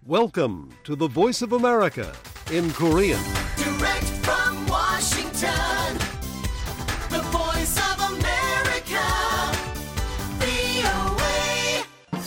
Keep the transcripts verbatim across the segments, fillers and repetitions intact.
Welcome to the Voice of America in Korean. Direct from Washington, the Voice of America, 브이오에이.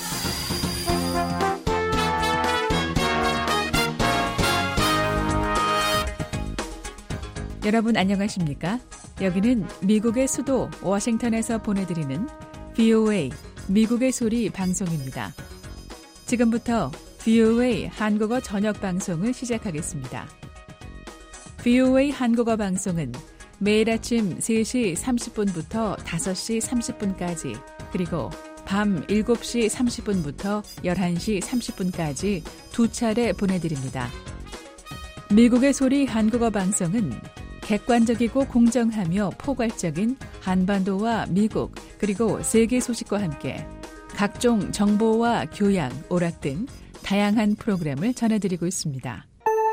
여러분 안녕하십니까? 여기는 미국의 수도 워싱턴에서 보내드리는 브이오에이 미국의 소리 방송입니다. 지금부터 브이오에이 한국어 저녁 방송을 시작하겠습니다. 브이오에이 한국어 방송은 매일 아침 세 시 삼십 분부터 다섯 시 삼십 분까지 그리고 밤 일곱 시 삼십 분부터 열한 시 삼십 분까지 두 차례 보내드립니다. 미국의 소리 한국어 방송은 객관적이고 공정하며 포괄적인 한반도와 미국 그리고 세계 소식과 함께 각종 정보와 교양, 오락 등 다양한 프로그램을 전해드리고 있습니다.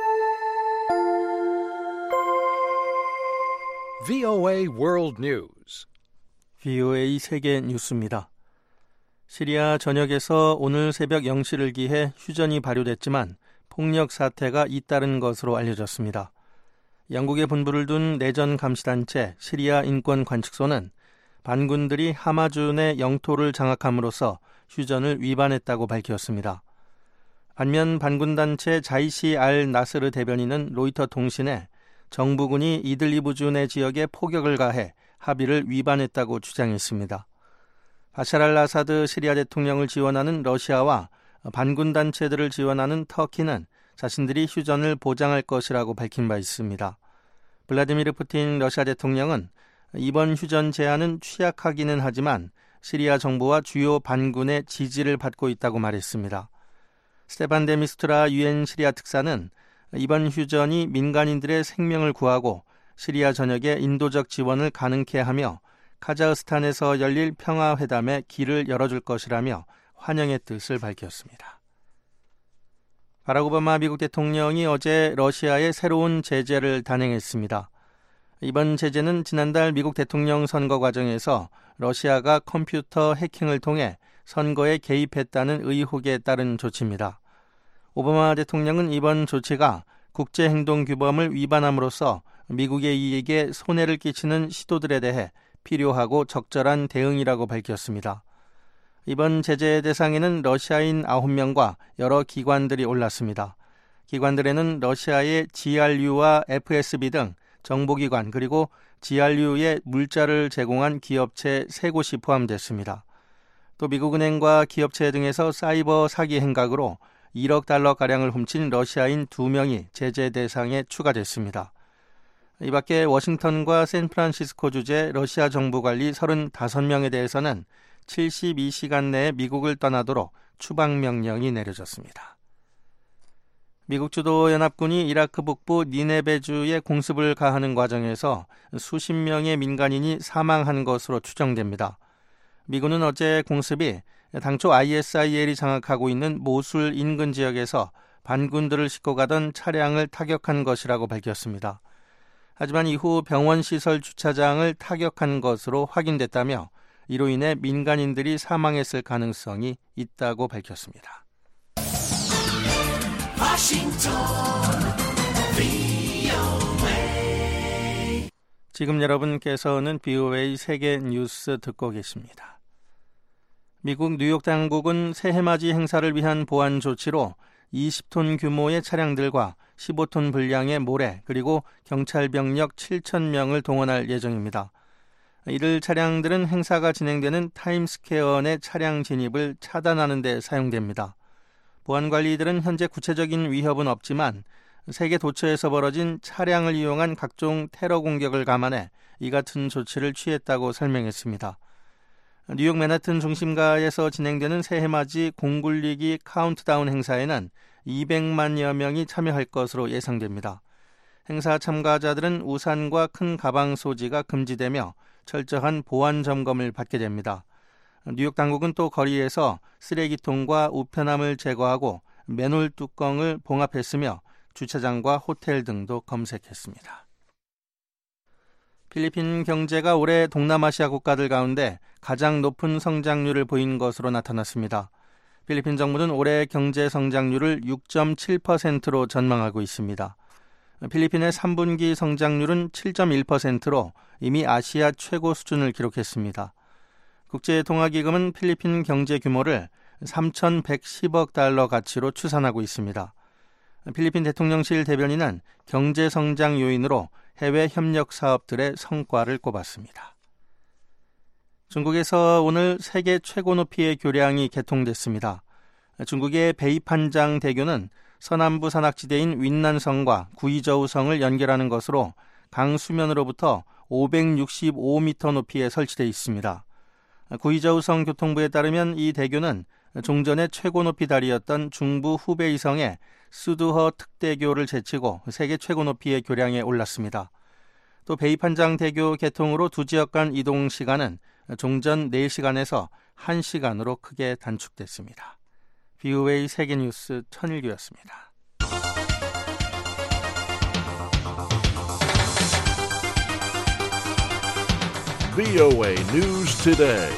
브이오에이 World News. 브이오에이 세계 뉴스입니다. 시리아 전역에서 오늘 새벽 영 시를 기해 휴전이 발효됐지만 폭력 사태가 잇따른 것으로 알려졌습니다. 영국에 본부를 둔 내전 감시단체 시리아 인권관측소는 반군들이 하마준의 영토를 장악함으로써 휴전을 위반했다고 밝혔습니다. 반면 반군단체 자이시 알 나스르 대변인은 로이터 통신에 정부군이 이들리브주 내 지역에 포격을 가해 합의를 위반했다고 주장했습니다. 바샤르 알 아사드 시리아 대통령을 지원하는 러시아와 반군단체들을 지원하는 터키는 자신들이 휴전을 보장할 것이라고 밝힌 바 있습니다. 블라디미르 푸틴 러시아 대통령은 이번 휴전 제안은 취약하기는 하지만 시리아 정부와 주요 반군의 지지를 받고 있다고 말했습니다. 스테판 데 미스투라 유엔 시리아 특사는 이번 휴전이 민간인들의 생명을 구하고 시리아 전역에 인도적 지원을 가능케 하며 카자흐스탄에서 열릴 평화회담에 길을 열어줄 것이라며 환영의 뜻을 밝혔습니다. 바락 오바마 미국 대통령이 어제 러시아에 새로운 제재를 단행했습니다. 이번 제재는 지난달 미국 대통령 선거 과정에서 러시아가 컴퓨터 해킹을 통해 선거에 개입했다는 의혹에 따른 조치입니다. 오바마 대통령은 이번 조치가 국제행동규범을 위반함으로써 미국의 이익에 손해를 끼치는 시도들에 대해 필요하고 적절한 대응이라고 밝혔습니다. 이번 제재 대상에는 러시아인 아홉 명과 여러 기관들이 올랐습니다. 기관들에는 러시아의 지알유와 에프에스비 등 정보기관 그리고 지알유에 물자를 제공한 기업체 세 곳이 포함됐습니다. 또 미국은행과 기업체 등에서 사이버 사기 행각으로 일억 달러가량을 훔친 러시아인 두 명이 제재 대상에 추가됐습니다. 이 밖에 워싱턴과 샌프란시스코 주재 러시아 정부 관리 서른다섯 명에 대해서는 칠십이 시간 내에 미국을 떠나도록 추방명령이 내려졌습니다. 미국 주도 연합군이 이라크 북부 니네베주에 공습을 가하는 과정에서 수십 명의 민간인이 사망한 것으로 추정됩니다. 미군은 어제 공습이 당초 아이에스아이엘이 장악하고 있는 모술 인근 지역에서 반군들을 싣고 가던 차량을 타격한 것이라고 밝혔습니다. 하지만 이후 병원 시설 주차장을 타격한 것으로 확인됐다며 이로 인해 민간인들이 사망했을 가능성이 있다고 밝혔습니다. 워싱턴, 브이오에이. 지금 여러분께서는 브이오에이 세계 뉴스 듣고 계십니다. 미국 뉴욕 당국은 새해맞이 행사를 위한 보안 조치로 이십 톤 규모의 차량들과 십오 톤 분량의 모래 그리고 경찰 병력 칠천 명을 동원할 예정입니다. 이들 차량들은 행사가 진행되는 타임스퀘어 내 차량 진입을 차단하는 데 사용됩니다. 보안관리들은 현재 구체적인 위협은 없지만 세계 도처에서 벌어진 차량을 이용한 각종 테러 공격을 감안해 이 같은 조치를 취했다고 설명했습니다. 뉴욕 맨하튼 중심가에서 진행되는 새해맞이 공굴리기 카운트다운 행사에는 이백만여 명이 참여할 것으로 예상됩니다. 행사 참가자들은 우산과 큰 가방 소지가 금지되며 철저한 보안 점검을 받게 됩니다. 뉴욕 당국은 또 거리에서 쓰레기통과 우편함을 제거하고 맨홀 뚜껑을 봉합했으며 주차장과 호텔 등도 검색했습니다. 필리핀 경제가 올해 동남아시아 국가들 가운데 가장 높은 성장률을 보인 것으로 나타났습니다. 필리핀 정부는 올해 경제 성장률을 육 점 칠 퍼센트로 전망하고 있습니다. 필리핀의 삼 분기 성장률은 칠 점 일 퍼센트로 이미 아시아 최고 수준을 기록했습니다. 국제통화기금은 필리핀 경제 규모를 삼천백십억 달러 가치로 추산하고 있습니다. 필리핀 대통령실 대변인은 경제 성장 요인으로 해외 협력 사업들의 성과를 꼽았습니다. 중국에서 오늘 세계 최고 높이의 교량이 개통됐습니다. 중국의 베이판장 대교는 서남부 산악지대인 윈난성과 구이저우성을 연결하는 것으로 강 수면으로부터 오백육십오 미터 높이에 설치되어 있습니다. 구이저우성 교통부에 따르면 이 대교는 종전의 최고 높이 다리였던 중부 후베이성의 수두허 특대교를 제치고 세계 최고 높이의 교량에 올랐습니다. 또 베이판장 대교 개통으로 두 지역 간 이동 시간은 종전 네 시간에서 한 시간으로 크게 단축됐습니다. 브이오에이 세계뉴스 천일규였습니다. 브이오에이 News Today.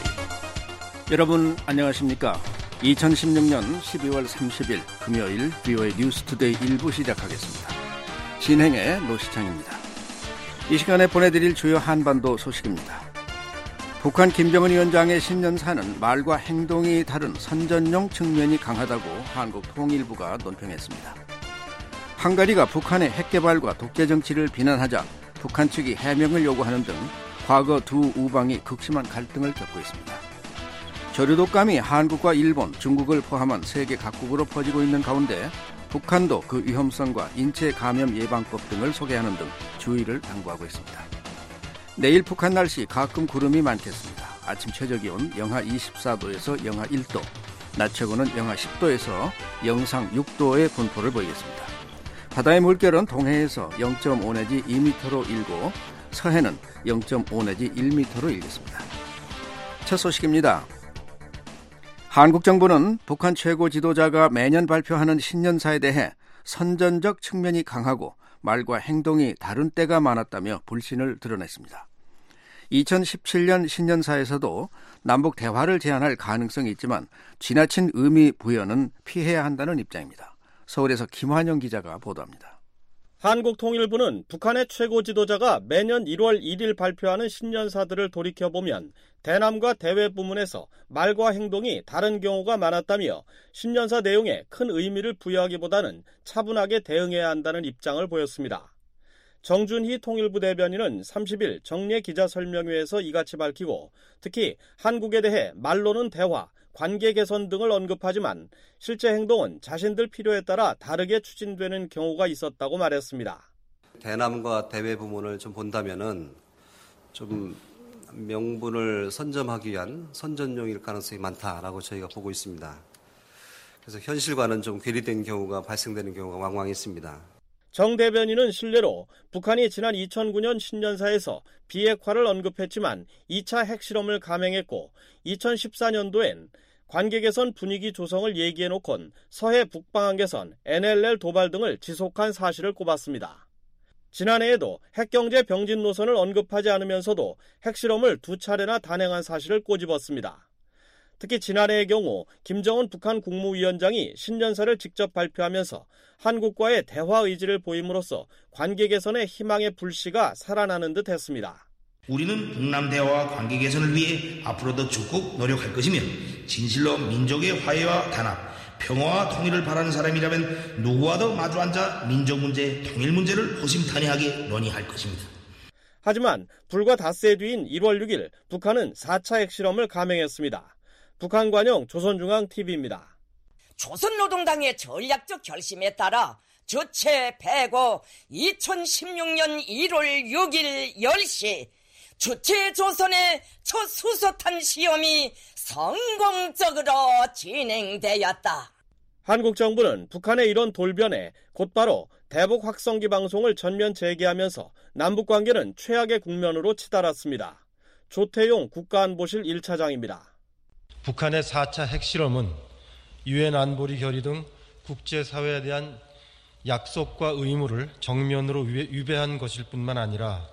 여러분 안녕하십니까? 이천십육 년 십이월 삼십일 금요일 브이오에이 뉴스 투데이 일 부 시작하겠습니다. 진행의 노시창입니다. 이 시간에 보내드릴 주요 한반도 소식입니다. 북한 김정은 위원장의 신년사는 말과 행동이 다른 선전용 측면이 강하다고 한국 통일부가 논평했습니다. 헝가리가 북한의 핵개발과 독재정치를 비난하자 북한 측이 해명을 요구하는 등 과거 두 우방이 극심한 갈등을 겪고 있습니다. 저류독감이 한국과 일본, 중국을 포함한 세계 각국으로 퍼지고 있는 가운데 북한도 그 위험성과 인체 감염 예방법 등을 소개하는 등 주의를 당부하고 있습니다. 내일 북한 날씨 가끔 구름이 많겠습니다. 아침 최저기온 영하 이십사 도에서 영하 일 도, 낮 최고는 영하 십 도에서 영상 육 도의 분포를 보이겠습니다. 바다의 물결은 동해에서 영 점 오 내지 이 미터로 일고 서해는 영 점 오 내지 일 미터로 일겠습니다. 첫 소식입니다. 한국 정부는 북한 최고 지도자가 매년 발표하는 신년사에 대해 선전적 측면이 강하고 말과 행동이 다른 때가 많았다며 불신을 드러냈습니다. 이천십칠 년 신년사에서도 남북 대화를 제안할 가능성이 있지만 지나친 의미 부여는 피해야 한다는 입장입니다. 서울에서 김환영 기자가 보도합니다. 한국통일부는 북한의 최고 지도자가 매년 일월 일일 발표하는 신년사들을 돌이켜보면 대남과 대외 부문에서 말과 행동이 다른 경우가 많았다며 신년사 내용에 큰 의미를 부여하기보다는 차분하게 대응해야 한다는 입장을 보였습니다. 정준희 통일부 대변인은 삼십일 정례 기자설명회에서 이같이 밝히고 특히 한국에 대해 말로는 대화, 관계 개선 등을 언급하지만 실제 행동은 자신들 필요에 따라 다르게 추진되는 경우가 있었다고 말했습니다. 대남과 대외 부문을 좀 본다면은 좀 명분을 선점하기 위한 선전용일 가능성이 많다라고 저희가 보고 있습니다. 그래서 현실과는 좀 괴리된 경우가 발생되는 경우가 왕왕 있습니다. 정 대변인은 실례로 북한이 지난 이천구 년 신년사에서 비핵화를 언급했지만 이 차 핵실험을 감행했고 이천십사 년도엔 관계 개선 분위기 조성을 얘기해놓곤 서해 북방한 개선, 엔엘엘 도발 등을 지속한 사실을 꼽았습니다. 지난해에도 핵경제 병진 노선을 언급하지 않으면서도 핵실험을 두 차례나 단행한 사실을 꼬집었습니다. 특히 지난해의 경우 김정은 북한 국무위원장이 신년사를 직접 발표하면서 한국과의 대화 의지를 보임으로써 관계 개선의 희망의 불씨가 살아나는 듯 했습니다. 우리는 북남 대화와 관계 개선을 위해 앞으로도 적극 노력할 것이며 진실로 민족의 화해와 단합, 평화와 통일을 바라는 사람이라면 누구와도 마주 앉아 민족 문제, 통일 문제를 호심탄회하게 논의할 것입니다. 하지만 불과 닷새 뒤인 일월 육일 북한은 사 차 핵실험을 감행했습니다. 북한 관영 조선중앙티비입니다. 조선노동당의 전략적 결심에 따라 주체 폐고 이천십육 년 일월 육일 열 시 주체 조선의 첫 수소탄 시험이 성공적으로 진행되었다. 한국 정부는 북한의 이런 돌변에 곧바로 대북 확성기 방송을 전면 재개하면서 남북관계는 최악의 국면으로 치달았습니다. 조태용 국가안보실 일 차장입니다. 북한의 사 차 핵실험은 유엔 안보리 결의 등 국제사회에 대한 약속과 의무를 정면으로 위배한 것일 뿐만 아니라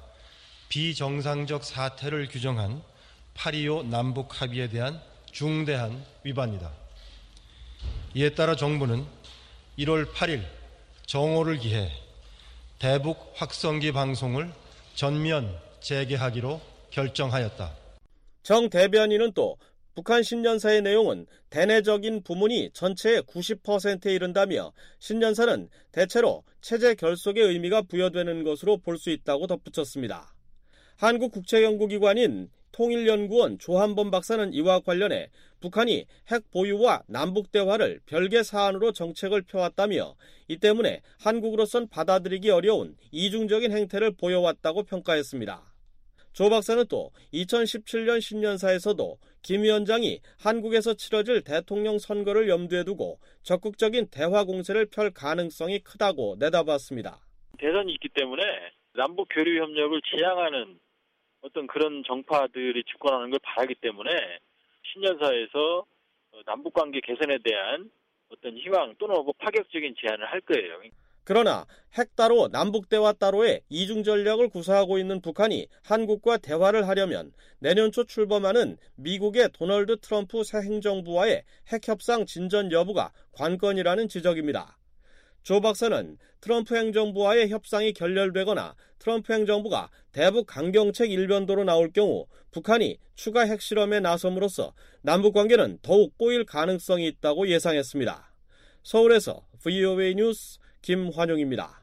비정상적 사태를 규정한 팔 이오 남북 합의에 대한 중대한 위반이다. 이에 따라 정부는 일월 팔일 정오를 기해 대북 확성기 방송을 전면 재개하기로 결정하였다. 정 대변인은 또 북한 신년사의 내용은 대내적인 부문이 전체의 구십 퍼센트에 이른다며 신년사는 대체로 체제 결속의 의미가 부여되는 것으로 볼 수 있다고 덧붙였습니다. 한국국제연구기관인 통일연구원 조한범 박사는 이와 관련해 북한이 핵 보유와 남북 대화를 별개 사안으로 정책을 펴왔다며 이 때문에 한국으로선 받아들이기 어려운 이중적인 행태를 보여왔다고 평가했습니다. 조 박사는 또 이천십칠년 신년사에서도 김 위원장이 한국에서 치러질 대통령 선거를 염두에 두고 적극적인 대화 공세를 펼 가능성이 크다고 내다봤습니다. 대선이 있기 때문에 남북 교류 협력을 지향하는 어떤 그런 정파들이 집권하는 걸 바라기 때문에 신년사에서 남북관계 개선에 대한 어떤 희망 또는 뭐 파격적인 제안을 할 거예요. 그러나 핵 따로 남북 대화 따로의 이중 전략을 구사하고 있는 북한이 한국과 대화를 하려면 내년 초 출범하는 미국의 도널드 트럼프 새 행정부와의 핵 협상 진전 여부가 관건이라는 지적입니다. 조 박사는 트럼프 행정부와의 협상이 결렬되거나 트럼프 행정부가 대북 강경책 일변도로 나올 경우 북한이 추가 핵실험에 나섬으로써 남북관계는 더욱 꼬일 가능성이 있다고 예상했습니다. 서울에서 브이오에이 뉴스 김환용입니다.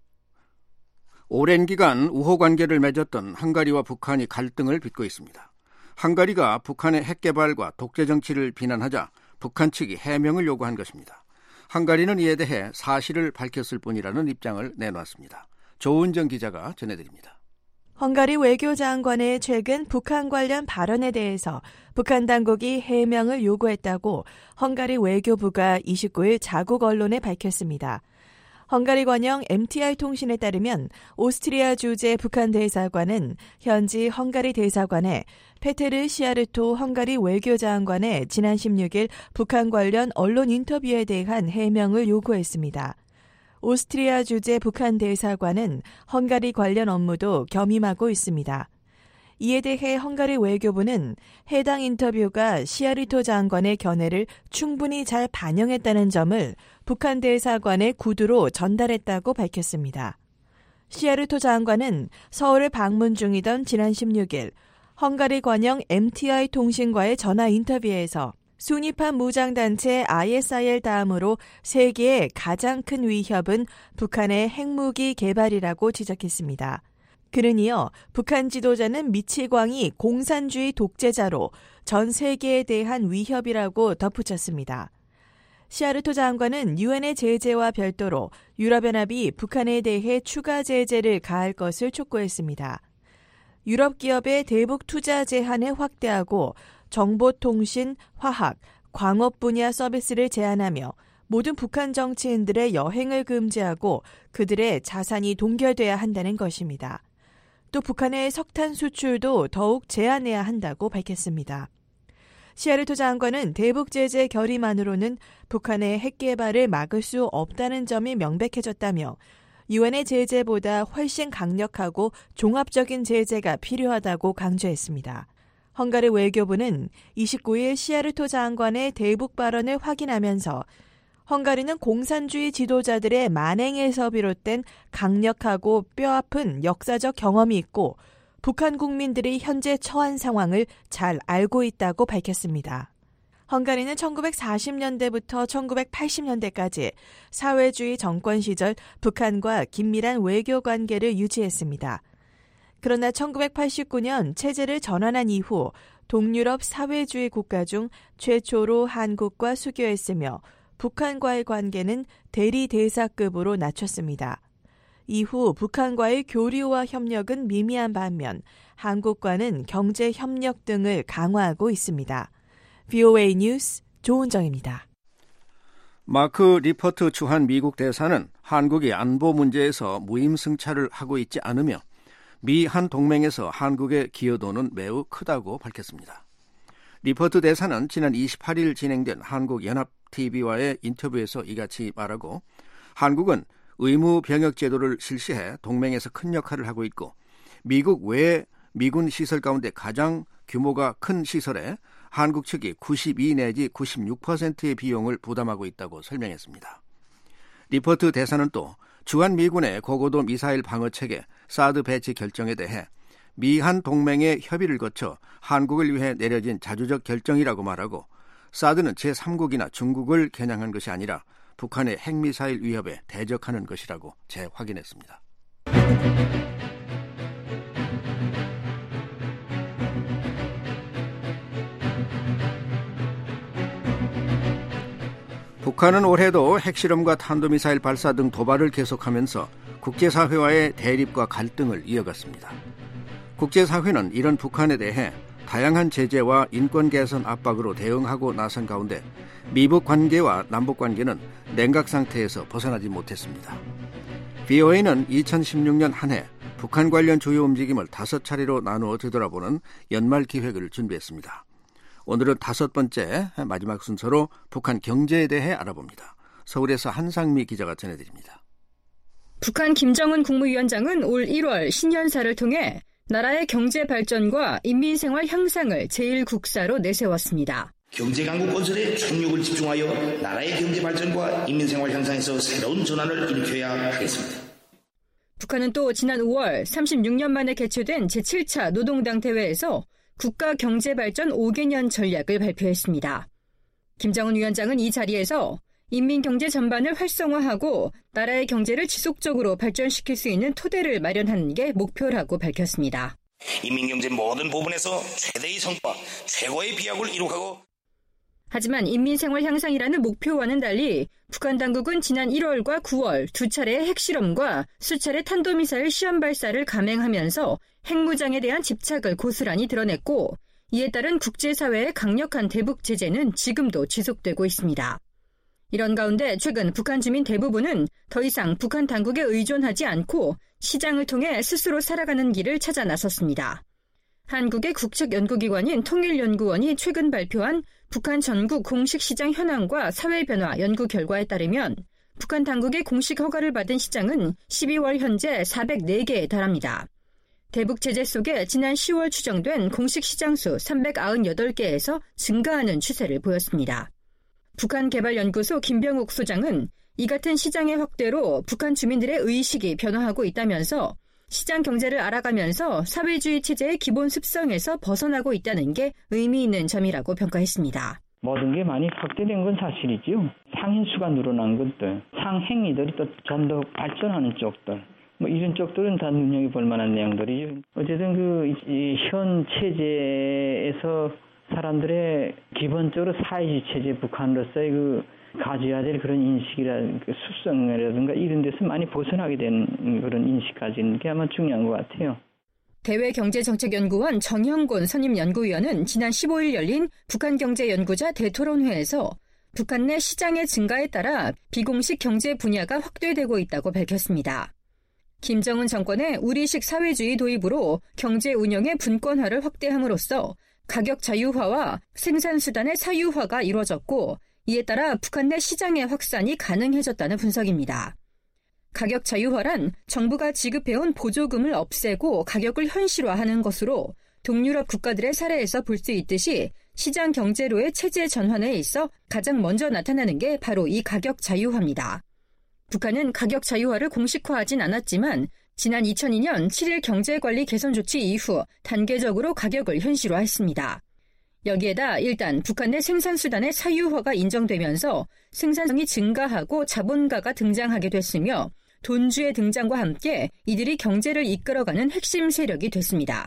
오랜 기간 우호관계를 맺었던 헝가리와 북한이 갈등을 빚고 있습니다. 헝가리가 북한의 핵개발과 독재정치를 비난하자 북한 측이 해명을 요구한 것입니다. 헝가리는 이에 대해 사실을 밝혔을 뿐이라는 입장을 내놓았습니다. 조은정 기자가 전해드립니다. 헝가리 외교장관의 최근 북한 관련 발언에 대해서 북한 당국이 해명을 요구했다고 헝가리 외교부가 이십구일 자국 언론에 밝혔습니다. 헝가리 관영 엠티아이 통신에 따르면 오스트리아 주재 북한 대사관은 현지 헝가리 대사관에 페테르 시아르토 헝가리 외교장관의 지난 십육일 북한 관련 언론 인터뷰에 대한 해명을 요구했습니다. 오스트리아 주재 북한 대사관은 헝가리 관련 업무도 겸임하고 있습니다. 이에 대해 헝가리 외교부는 해당 인터뷰가 시아르토 장관의 견해를 충분히 잘 반영했다는 점을 북한 대사관의 구두로 전달했다고 밝혔습니다. 시아르토 장관은 서울을 방문 중이던 지난 십육일 헝가리 관영 엠티아이 통신과의 전화 인터뷰에서 순위파 무장단체 아이에스아이엘 다음으로 세계의 가장 큰 위협은 북한의 핵무기 개발이라고 지적했습니다. 그는 이어 북한 지도자는 미치광이 공산주의 독재자로 전 세계에 대한 위협이라고 덧붙였습니다. 시아르토 장관은 유엔의 제재와 별도로 유럽연합이 북한에 대해 추가 제재를 가할 것을 촉구했습니다. 유럽 기업의 대북 투자 제한을 확대하고 정보통신, 화학, 광업 분야 서비스를 제한하며 모든 북한 정치인들의 여행을 금지하고 그들의 자산이 동결돼야 한다는 것입니다. 또 북한의 석탄 수출도 더욱 제한해야 한다고 밝혔습니다. 시아르토 장관은 대북 제재 결의만으로는 북한의 핵 개발을 막을 수 없다는 점이 명백해졌다며 유엔의 제재보다 훨씬 강력하고 종합적인 제재가 필요하다고 강조했습니다. 헝가리 외교부는 이십구일 시아르토 장관의 대북 발언을 확인하면서 헝가리는 공산주의 지도자들의 만행에서 비롯된 강력하고 뼈아픈 역사적 경험이 있고 북한 국민들이 현재 처한 상황을 잘 알고 있다고 밝혔습니다. 헝가리는 천구백사십년대부터 천구백팔십년대까지 사회주의 정권 시절 북한과 긴밀한 외교 관계를 유지했습니다. 그러나 천구백팔십구년 체제를 전환한 이후 동유럽 사회주의 국가 중 최초로 한국과 수교했으며 북한과의 관계는 대리대사급으로 낮췄습니다. 이후 북한과의 교류와 협력은 미미한 반면 한국과는 경제 협력 등을 강화하고 있습니다. 브이오에이 뉴스 조은정입니다. 마크 리퍼트 주한 미국 대사는 한국이 안보 문제에서 무임승차를 하고 있지 않으며 미 한 동맹에서 한국의 기여도는 매우 크다고 밝혔습니다. 리퍼트 대사는 지난 이십팔일 진행된 한국연합티비와의 인터뷰에서 이같이 말하고 한국은 의무 병역 제도를 실시해 동맹에서 큰 역할을 하고 있고 미국 외 미군 시설 가운데 가장 규모가 큰 시설에 한국 측이 구십이 내지 구십육 퍼센트의 비용을 부담하고 있다고 설명했습니다. 리포트 대사는 또 주한 미군의 고고도 미사일 방어 체계 사드 배치 결정에 대해 미한 동맹의 협의를 거쳐 한국을 위해 내려진 자주적 결정이라고 말하고 사드는 제삼국이나 중국을 겨냥한 것이 아니라 북한의 핵미사일 위협에 대적하는 것이라고 재확인했습니다. 북한은 올해도 핵실험과 탄도미사일 발사 등 도발을 계속하면서 국제사회와의 대립과 갈등을 이어갔습니다. 국제사회는 이런 북한에 대해 다양한 제재와 인권 개선 압박으로 대응하고 나선 가운데 미북 관계와 남북 관계는 냉각 상태에서 벗어나지 못했습니다. 브이오에이는 이천십육 년 한 해 북한 관련 주요 움직임을 다섯 차례로 나누어 되돌아보는 연말 기획을 준비했습니다. 오늘은 다섯 번째 마지막 순서로 북한 경제에 대해 알아봅니다. 서울에서 한상미 기자가 전해드립니다. 북한 김정은 국무위원장은 올 일월 신년사를 통해 나라의 경제 발전과 인민생활 향상을 제일 국사로 내세웠습니다. 경제강국 건설에 총력을 집중하여 나라의 경제 발전과 인민생활 향상에서 새로운 전환을 일으켜야 하겠습니다. 북한은 또 지난 오월 삼십육 년 만에 개최된 제칠 차 노동당 대회에서 국가경제발전 오 개년 전략을 발표했습니다. 김정은 위원장은 이 자리에서 인민경제 전반을 활성화하고 나라의 경제를 지속적으로 발전시킬 수 있는 토대를 마련하는 게 목표라고 밝혔습니다. 인민경제 모든 부분에서 최대의 성과, 최고의 비약을 이룩하고 하지만 인민생활 향상이라는 목표와는 달리 북한 당국은 지난 일월과 구월 두 차례의 핵실험과 수차례 탄도미사일 시험 발사를 감행하면서 핵무장에 대한 집착을 고스란히 드러냈고 이에 따른 국제사회의 강력한 대북 제재는 지금도 지속되고 있습니다. 이런 가운데 최근 북한 주민 대부분은 더 이상 북한 당국에 의존하지 않고 시장을 통해 스스로 살아가는 길을 찾아 나섰습니다. 한국의 국책연구기관인 통일연구원이 최근 발표한 북한 전국 공식 시장 현황과 사회 변화 연구 결과에 따르면 북한 당국의 공식 허가를 받은 시장은 십이월 현재 사백사 개에 달합니다. 대북 제재 속에 지난 시월 추정된 공식 시장 수 삼백구십팔 개에서 증가하는 추세를 보였습니다. 북한개발연구소 김병욱 소장은 이 같은 시장의 확대로 북한 주민들의 의식이 변화하고 있다면서 시장 경제를 알아가면서 사회주의 체제의 기본 습성에서 벗어나고 있다는 게 의미 있는 점이라고 평가했습니다. 모든 게 많이 확대된 건 사실이지요. 상인수가 늘어난 것들, 상행위들이 또 좀 더 발전하는 쪽들, 뭐 이런 쪽들은 다 눈여겨볼 만한 내용들이죠. 어쨌든 그 현 체제에서 사람들의 기본적으로 사회주의 체제 북한으로서의 그 가져야 될 그런 인식이라든가 그 습성이라든가 이런 데서 많이 벗어나게 된 그런 인식 가지는 게 아마 중요한 것 같아요. 대외경제정책연구원 정형곤 선임연구위원은 지난 십오일 열린 북한경제연구자 대토론회에서 북한 내 시장의 증가에 따라 비공식 경제 분야가 확대되고 있다고 밝혔습니다. 김정은 정권의 우리식 사회주의 도입으로 경제 운영의 분권화를 확대함으로써 가격 자유화와 생산수단의 사유화가 이루어졌고 이에 따라 북한 내 시장의 확산이 가능해졌다는 분석입니다. 가격 자유화란 정부가 지급해온 보조금을 없애고 가격을 현실화하는 것으로 동유럽 국가들의 사례에서 볼 수 있듯이 시장 경제로의 체제 전환에 있어 가장 먼저 나타나는 게 바로 이 가격 자유화입니다. 북한은 가격 자유화를 공식화하진 않았지만 지난 이천이 년 칠일 경제관리 개선 조치 이후 단계적으로 가격을 현실화했습니다. 여기에다 일단 북한 내 생산수단의 사유화가 인정되면서 생산성이 증가하고 자본가가 등장하게 됐으며 돈주의 등장과 함께 이들이 경제를 이끌어가는 핵심 세력이 됐습니다.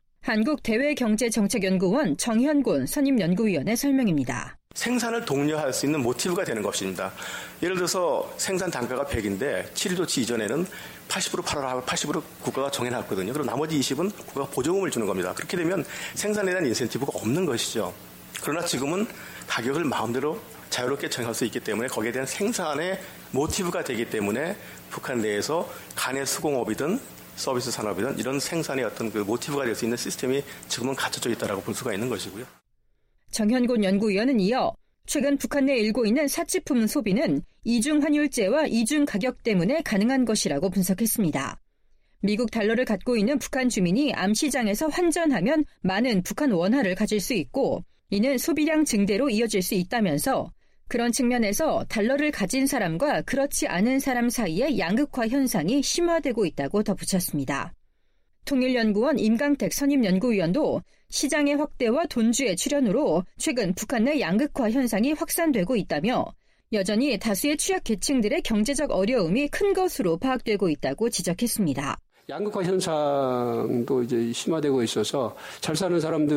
한국대외경제정책연구원 정현곤 선임연구위원의 설명입니다. 생산을 독려할 수 있는 모티브가 되는 것입니다. 예를 들어서 생산 단가가 백인데 칠일 조치 이전에는 팔십 퍼센트 팔아라 하고 팔십 퍼센트 국가가 정해놨거든요. 그리고 나머지 이십은 국가가 보조금을 주는 겁니다. 그렇게 되면 생산에 대한 인센티브가 없는 것이죠. 그러나 지금은 가격을 마음대로 자유롭게 정할 수 있기 때문에 거기에 대한 생산의 모티브가 되기 때문에 북한 내에서 간의 수공업이든 서비스 산업이든 이런 생산의 어떤 그 모티브가 될 수 있는 시스템이 지금은 갖춰져 있다라고 볼 수가 있는 것이고요. 정현곤 연구위원은 이어 최근 북한 내에 일고 있는 사치품 소비는 이중 환율제와 이중 가격 때문에 가능한 것이라고 분석했습니다. 미국 달러를 갖고 있는 북한 주민이 암시장에서 환전하면 많은 북한 원화를 가질 수 있고 이는 소비량 증대로 이어질 수 있다면서 그런 측면에서 달러를 가진 사람과 그렇지 않은 사람 사이의 양극화 현상이 심화되고 있다고 덧붙였습니다. 통일연구원 임강택 선임연구위원도 시장의 확대와 돈주의 출현으로 최근 북한 내 양극화 현상이 확산되고 있다며 여전히 다수의 취약계층들의 경제적 어려움이 큰 것으로 파악되고 있다고 지적했습니다. 양극화 현상도 이제 심화되고 있어서 잘 사는 사람들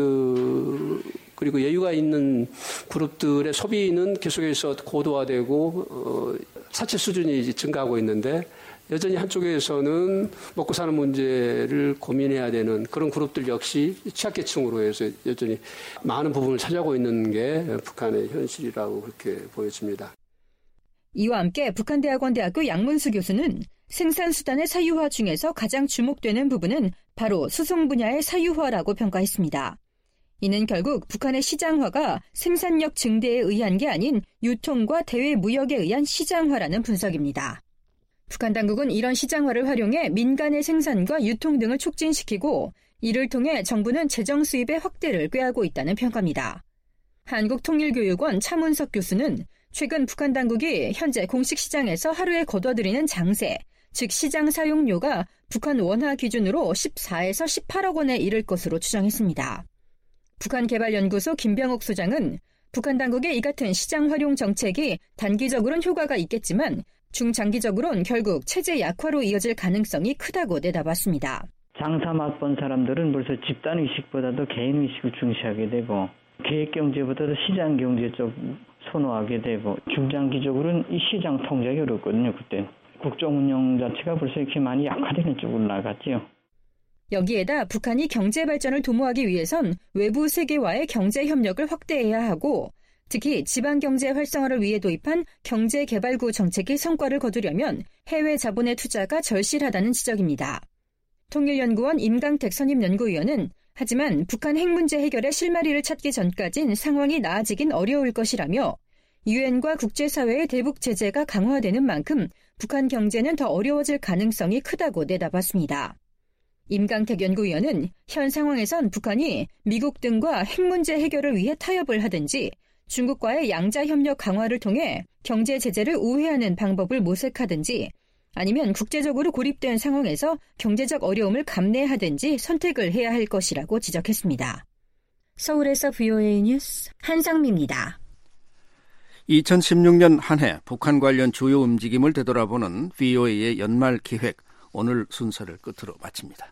그리고 여유가 있는 그룹들의 소비는 계속해서 고도화되고 어, 사채 수준이 증가하고 있는데 여전히 한쪽에서는 먹고 사는 문제를 고민해야 되는 그런 그룹들 역시 취약계층으로 해서 여전히 많은 부분을 차지하고 있는 게 북한의 현실이라고 그렇게 보여집니다. 이와 함께 북한대학원대학교 양문수 교수는 생산수단의 사유화 중에서 가장 주목되는 부분은 바로 수송 분야의 사유화라고 평가했습니다. 이는 결국 북한의 시장화가 생산력 증대에 의한 게 아닌 유통과 대외 무역에 의한 시장화라는 분석입니다. 북한 당국은 이런 시장화를 활용해 민간의 생산과 유통 등을 촉진시키고 이를 통해 정부는 재정 수입의 확대를 꾀하고 있다는 평가입니다. 한국통일교육원 차문석 교수는 최근 북한 당국이 현재 공식 시장에서 하루에 거둬들이는 장세, 즉 시장 사용료가 북한 원화 기준으로 십사에서 십팔억 원에 이를 것으로 추정했습니다. 북한개발연구소 김병옥 소장은 북한 당국의 이 같은 시장 활용 정책이 단기적으로는 효과가 있겠지만 중장기적으로는 결국 체제 약화로 이어질 가능성이 크다고 내다봤습니다. 장사 맛본 사람들은 벌써 집단의식보다도 개인의식을 중시하게 되고 계획경제보다도 시장경제 쪽 선호하게 되고 중장기적으로는 이 시장 통제가 어렵거든요. 그때 국정운영 자체가 벌써 이렇게 많이 약화되는 쪽으로 나갔지요. 여기에다 북한이 경제 발전을 도모하기 위해선 외부 세계와의 경제 협력을 확대해야 하고 특히 지방경제 활성화를 위해 도입한 경제개발구 정책이 성과를 거두려면 해외 자본의 투자가 절실하다는 지적입니다. 통일연구원 임강택 선임연구위원은 하지만 북한 핵 문제 해결의 실마리를 찾기 전까진 상황이 나아지긴 어려울 것이라며 유엔과 국제사회의 대북 제재가 강화되는 만큼 북한 경제는 더 어려워질 가능성이 크다고 내다봤습니다. 임강택 연구위원은 현 상황에선 북한이 미국 등과 핵 문제 해결을 위해 타협을 하든지 중국과의 양자 협력 강화를 통해 경제 제재를 우회하는 방법을 모색하든지 아니면 국제적으로 고립된 상황에서 경제적 어려움을 감내하든지 선택을 해야 할 것이라고 지적했습니다. 서울에서 브이오에이 뉴스 한상미입니다. 이천십육 년 한 해 북한 관련 주요 움직임을 되돌아보는 브이오에이의 연말 기획, 오늘 순서를 끝으로 마칩니다.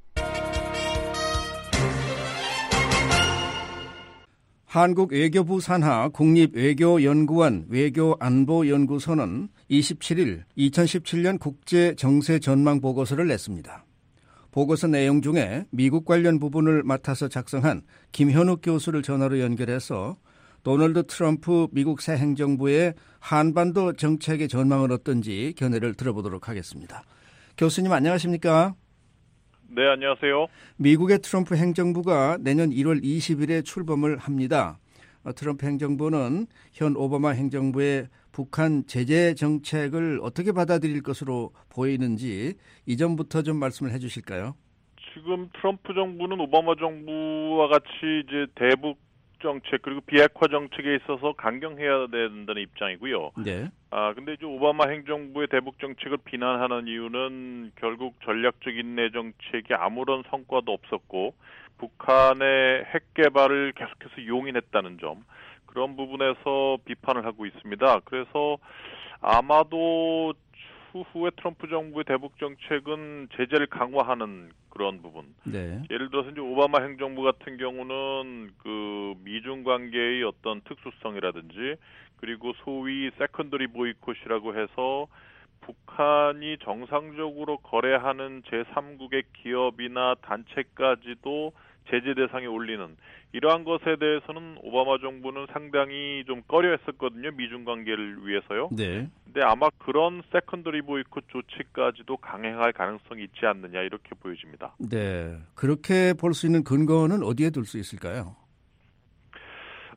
한국 외교부 산하 국립외교연구원 외교안보연구소는 이십칠 일 이천십칠 년 국제정세전망보고서를 냈습니다. 보고서 내용 중에 미국 관련 부분을 맡아서 작성한 김현욱 교수를 전화로 연결해서 도널드 트럼프 미국 새 행정부의 한반도 정책의 전망은 어떤지 견해를 들어보도록 하겠습니다. 교수님 안녕하십니까? 네, 안녕하세요. 미국의 트럼프 행정부가 내년 일월 이십일에 출범을 합니다. 트럼프 행정부는 현 오바마 행정부의 북한 제재 정책을 어떻게 받아들일 것으로 보이는지 이 점부터 좀 말씀을 해 주실까요? 지금 트럼프 정부는 오바마 정부와 같이 이제 대북 정책 그리고 비핵화 정책에 있어서 강경해야 된다는 입장이고요. 네. 아 근데 이제 오바마 행정부의 대북 정책을 비난하는 이유는 결국 전략적 인내 정책이 아무런 성과도 없었고 북한의 핵 개발을 계속해서 용인했다는 점, 그런 부분에서 비판을 하고 있습니다. 그래서 아마도 추후에 트럼프 정부의 대북 정책은 제재를 강화하는 그런 부분. 네. 예를 들어서 이제 오바마 행정부 같은 경우는 그 미중 관계의 어떤 특수성이라든지 그리고 소위 세컨더리 보이콧이라고 해서 북한이 정상적으로 거래하는 제삼국의 기업이나 단체까지도 제재 대상에 올리는 이러한 것에 대해서는 오바마 정부는 상당히 좀 꺼려했었거든요. 미중 관계를 위해서요. 네. 근데 아마 그런 세컨더리 보이콧 조치까지도 강행할 가능성이 있지 않느냐 이렇게 보여집니다. 네. 그렇게 볼 수 있는 근거는 어디에 둘 수 있을까요?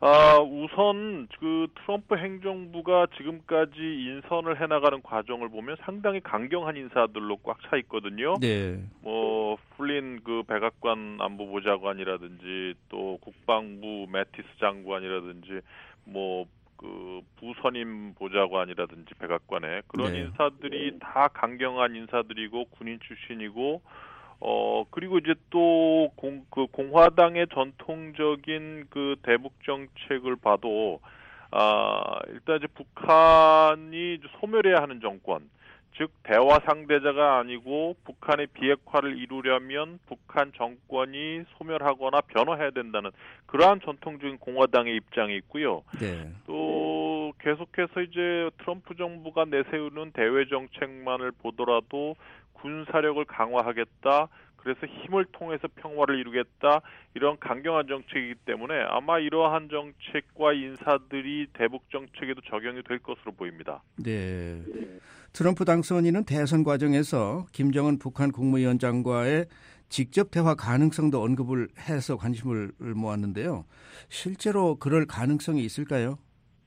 아, 우선 그 트럼프 행정부가 지금까지 인선을 해나가는 과정을 보면 상당히 강경한 인사들로 꽉 차 있거든요. 네. 뭐 플린 그 백악관 안보보좌관이라든지 또 국방부 매티스 장관이라든지 뭐 그 부선임 보좌관이라든지 백악관에 그런 네. 인사들이 다 강경한 인사들이고 군인 출신이고 어 그리고 이제 또 공 그 공화당의 전통적인 그 대북 정책을 봐도 아 일단 이제 북한이 소멸해야 하는 정권, 즉 대화 상대자가 아니고 북한의 비핵화를 이루려면 북한 정권이 소멸하거나 변화해야 된다는 그러한 전통적인 공화당의 입장이 있고요. 네. 또 계속해서 이제 트럼프 정부가 내세우는 대외 정책만을 보더라도 군사력을 강화하겠다. 그래서 힘을 통해서 평화를 이루겠다. 이런 강경한 정책이기 때문에 아마 이러한 정책과 인사들이 대북 정책에도 적용이 될 것으로 보입니다. 네. 트럼프 당선인은 대선 과정에서 김정은 북한 국무위원장과의 직접 대화 가능성도 언급을 해서 관심을 모았는데요. 실제로 그럴 가능성이 있을까요?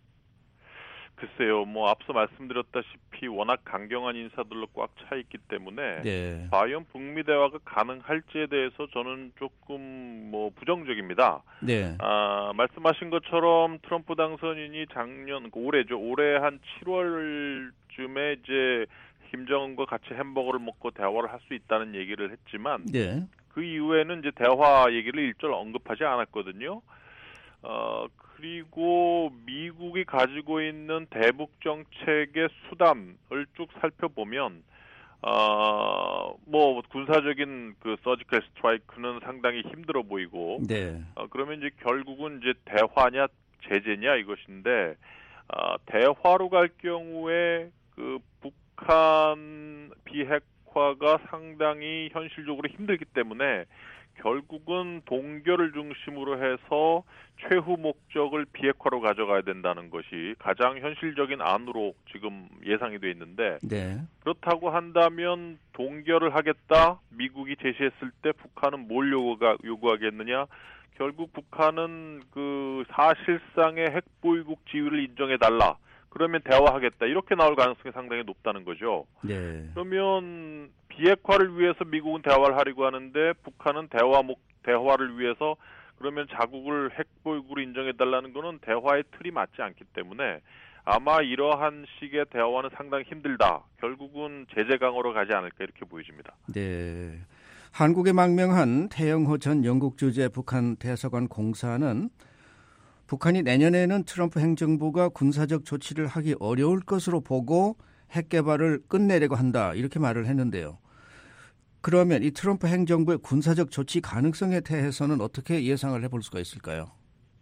글쎄요, 뭐 앞서 말씀드렸다시피 워낙 강경한 인사들로 꽉 차 있기 때문에 네. 과연 북미 대화가 가능할지에 대해서 저는 조금 뭐 부정적입니다. 네. 아, 말씀하신 것처럼 트럼프 당선인이 작년 올해죠, 올해 한 칠월쯤에 이제 김정은과 같이 햄버거를 먹고 대화를 할 수 있다는 얘기를 했지만 네. 그 이후에는 이제 대화 얘기를 일절 언급하지 않았거든요. 어, 그리고 미국이 가지고 있는 대북 정책의 수단을 쭉 살펴보면, 어, 뭐, 군사적인 그 서지컬 스트라이크는 상당히 힘들어 보이고, 네. 어, 그러면 이제 결국은 이제 대화냐, 제재냐 이것인데, 어, 대화로 갈 경우에 그 북한 비핵화가 상당히 현실적으로 힘들기 때문에 결국은 동결을 중심으로 해서 최후 목적을 비핵화로 가져가야 된다는 것이 가장 현실적인 안으로 지금 예상이 돼 있는데 네. 그렇다고 한다면 동결을 하겠다 미국이 제시했을 때 북한은 뭘 요구가, 요구하겠느냐 결국 북한은 그 사실상의 핵보유국 지위를 인정해달라 그러면 대화하겠다 이렇게 나올 가능성이 상당히 높다는 거죠. 네. 그러면 비핵화를 위해서 미국은 대화를 하려고 하는데 북한은 대화 목 대화를 위해서 그러면 자국을 핵보유국으로 인정해달라는 것은 대화의 틀이 맞지 않기 때문에 아마 이러한 식의 대화는 상당히 힘들다. 결국은 제재 강화로 가지 않을까 이렇게 보여집니다. 네. 한국에 망명한 태영호 전 영국 주재 북한 대사관 공사는 북한이 내년에는 트럼프 행정부가 군사적 조치를 하기 어려울 것으로 보고 핵 개발을 끝내려고 한다 이렇게 말을 했는데요. 그러면 이 트럼프 행정부의 군사적 조치 가능성에 대해서는 어떻게 예상을 해볼 수가 있을까요?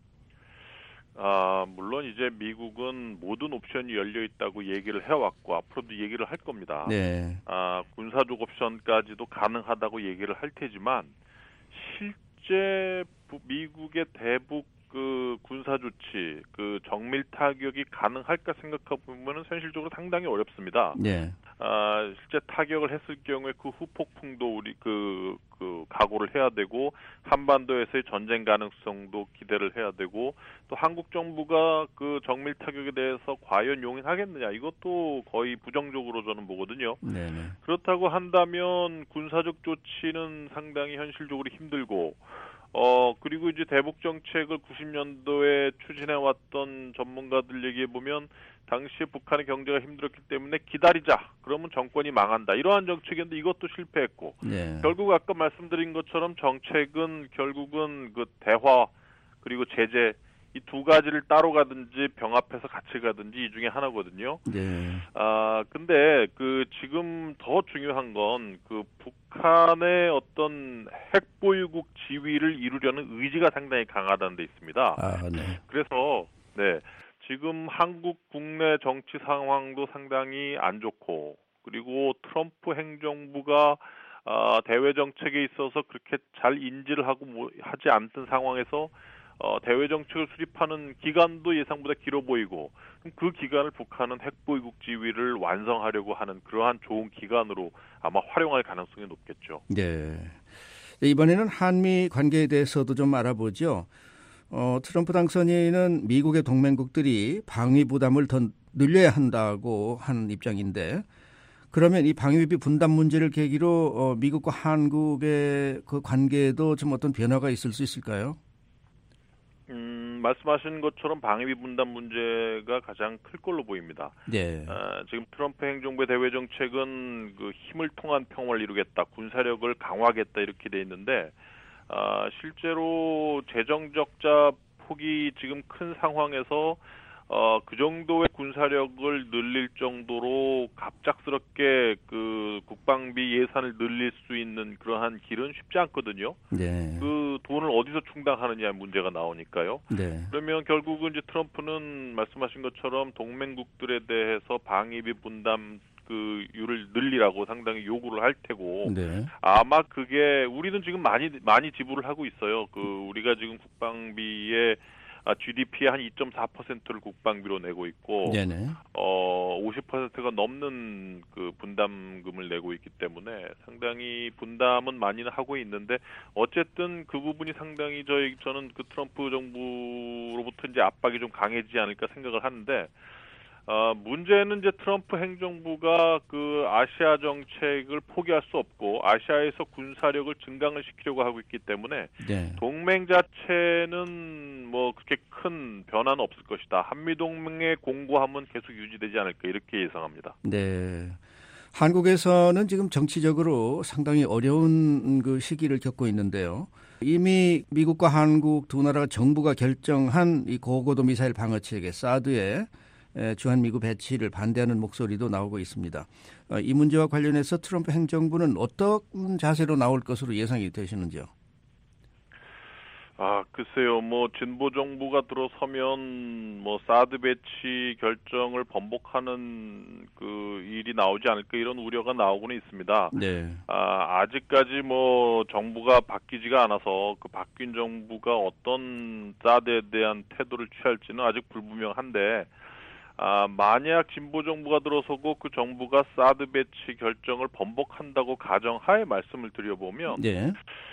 아, 물론 이제 미국은 모든 옵션이 열려 있다고 얘기를 해왔고 앞으로도 얘기를 할 겁니다. 네. 아, 군사적 옵션까지도 가능하다고 얘기를 할 테지만 실제 미국의 대북 그 군사 조치, 그 정밀 타격이 가능할까 생각해보면 현실적으로 상당히 어렵습니다. 네. 아, 실제 타격을 했을 경우에 그 후폭풍도 우리 그, 그 각오를 해야 되고 한반도에서의 전쟁 가능성도 기대를 해야 되고 또 한국 정부가 그 정밀 타격에 대해서 과연 용인하겠느냐 이것도 거의 부정적으로 저는 보거든요. 네네. 그렇다고 한다면 군사적 조치는 상당히 현실적으로 힘들고 어, 그리고 이제 대북 정책을 구십 년도에 추진해왔던 전문가들 얘기해보면, 당시에 북한의 경제가 힘들었기 때문에 기다리자. 그러면 정권이 망한다. 이러한 정책인데 이것도 실패했고, 네. 결국 아까 말씀드린 것처럼 정책은 결국은 그 대화, 그리고 제재, 이 두 가지를 따로 가든지 병합해서 같이 가든지 이 중에 하나거든요. 네. 아, 근데 그 지금 더 중요한 건 그 북한의 어떤 핵보유국 지위를 이루려는 의지가 상당히 강하다는 데 있습니다. 아, 네. 그래서 네. 지금 한국 국내 정치 상황도 상당히 안 좋고 그리고 트럼프 행정부가 아, 대외 정책에 있어서 그렇게 잘 인지를 하고 뭐 하지 않던 상황에서 어, 대외 정책을 수립하는 기간도 예상보다 길어 보이고 그럼 그 기간을 북한은 핵보유국 지위를 완성하려고 하는 그러한 좋은 기간으로 아마 활용할 가능성이 높겠죠. 네. 이번에는 한미 관계에 대해서도 좀 알아보죠. 어, 트럼프 당선인은 미국의 동맹국들이 방위 부담을 더 늘려야 한다고 하는 입장인데 그러면 이 방위비 분담 문제를 계기로 어, 미국과 한국의 그 관계에도 좀 어떤 변화가 있을 수 있을까요? 음, 말씀하신 것처럼 방위비 분담 문제가 가장 클 걸로 보입니다. 네. 어, 지금 트럼프 행정부의 대외 정책은 그 힘을 통한 평화를 이루겠다, 군사력을 강화하겠다 이렇게 돼 있는데 어, 실제로 재정 적자 폭이 지금 큰 상황에서 어, 그 정도의 군사력을 늘릴 정도로 갑작스럽게 그 국방비 예산을 늘릴 수 있는 그러한 길은 쉽지 않거든요. 네. 그 돈을 어디서 충당하느냐의 문제가 나오니까요. 네. 그러면 결국은 이제 트럼프는 말씀하신 것처럼 동맹국들에 대해서 방위비 분담 그 율을 늘리라고 상당히 요구를 할 테고 네. 아마 그게 우리는 지금 많이 많이 지불을 하고 있어요. 그 우리가 지금 국방비에 지디피의 한 이 점 사 퍼센트를 국방비로 내고 있고, 네네. 어, 오십 퍼센트가 넘는 그 분담금을 내고 있기 때문에 상당히 분담은 많이는 하고 있는데, 어쨌든 그 부분이 상당히 저희, 저는 그 트럼프 정부로부터 이제 압박이 좀 강해지지 않을까 생각을 하는데, 어, 문제는 이제 트럼프 행정부가 그 아시아 정책을 포기할 수 없고 아시아에서 군사력을 증강을 시키려고 하고 있기 때문에 네. 동맹 자체는 뭐 그렇게 큰 변화는 없을 것이다. 한미동맹의 공고함은 계속 유지되지 않을까 이렇게 예상합니다. 네. 한국에서는 지금 정치적으로 상당히 어려운 그 시기를 겪고 있는데요. 이미 미국과 한국 두 나라 정부가 결정한 이 고고도 미사일 방어 체계 사드의 주한미군 배치를 반대하는 목소리도 나오고 있습니다. 이 문제와 관련해서 트럼프 행정부는 어떤 자세로 나올 것으로 예상이 되시는지요? 아, 글쎄요. 뭐 진보 정부가 들어서면 뭐 사드 배치 결정을 번복하는 그 일이 나오지 않을까 이런 우려가 나오고는 있습니다. 네. 아, 아직까지 뭐 정부가 바뀌지가 않아서 그 바뀐 정부가 어떤 사드에 대한 태도를 취할지는 아직 불분명한데 아, 만약 진보 정부가 들어서고 그 정부가 사드 배치 결정을 번복한다고 가정하에 말씀을 드려보면 네.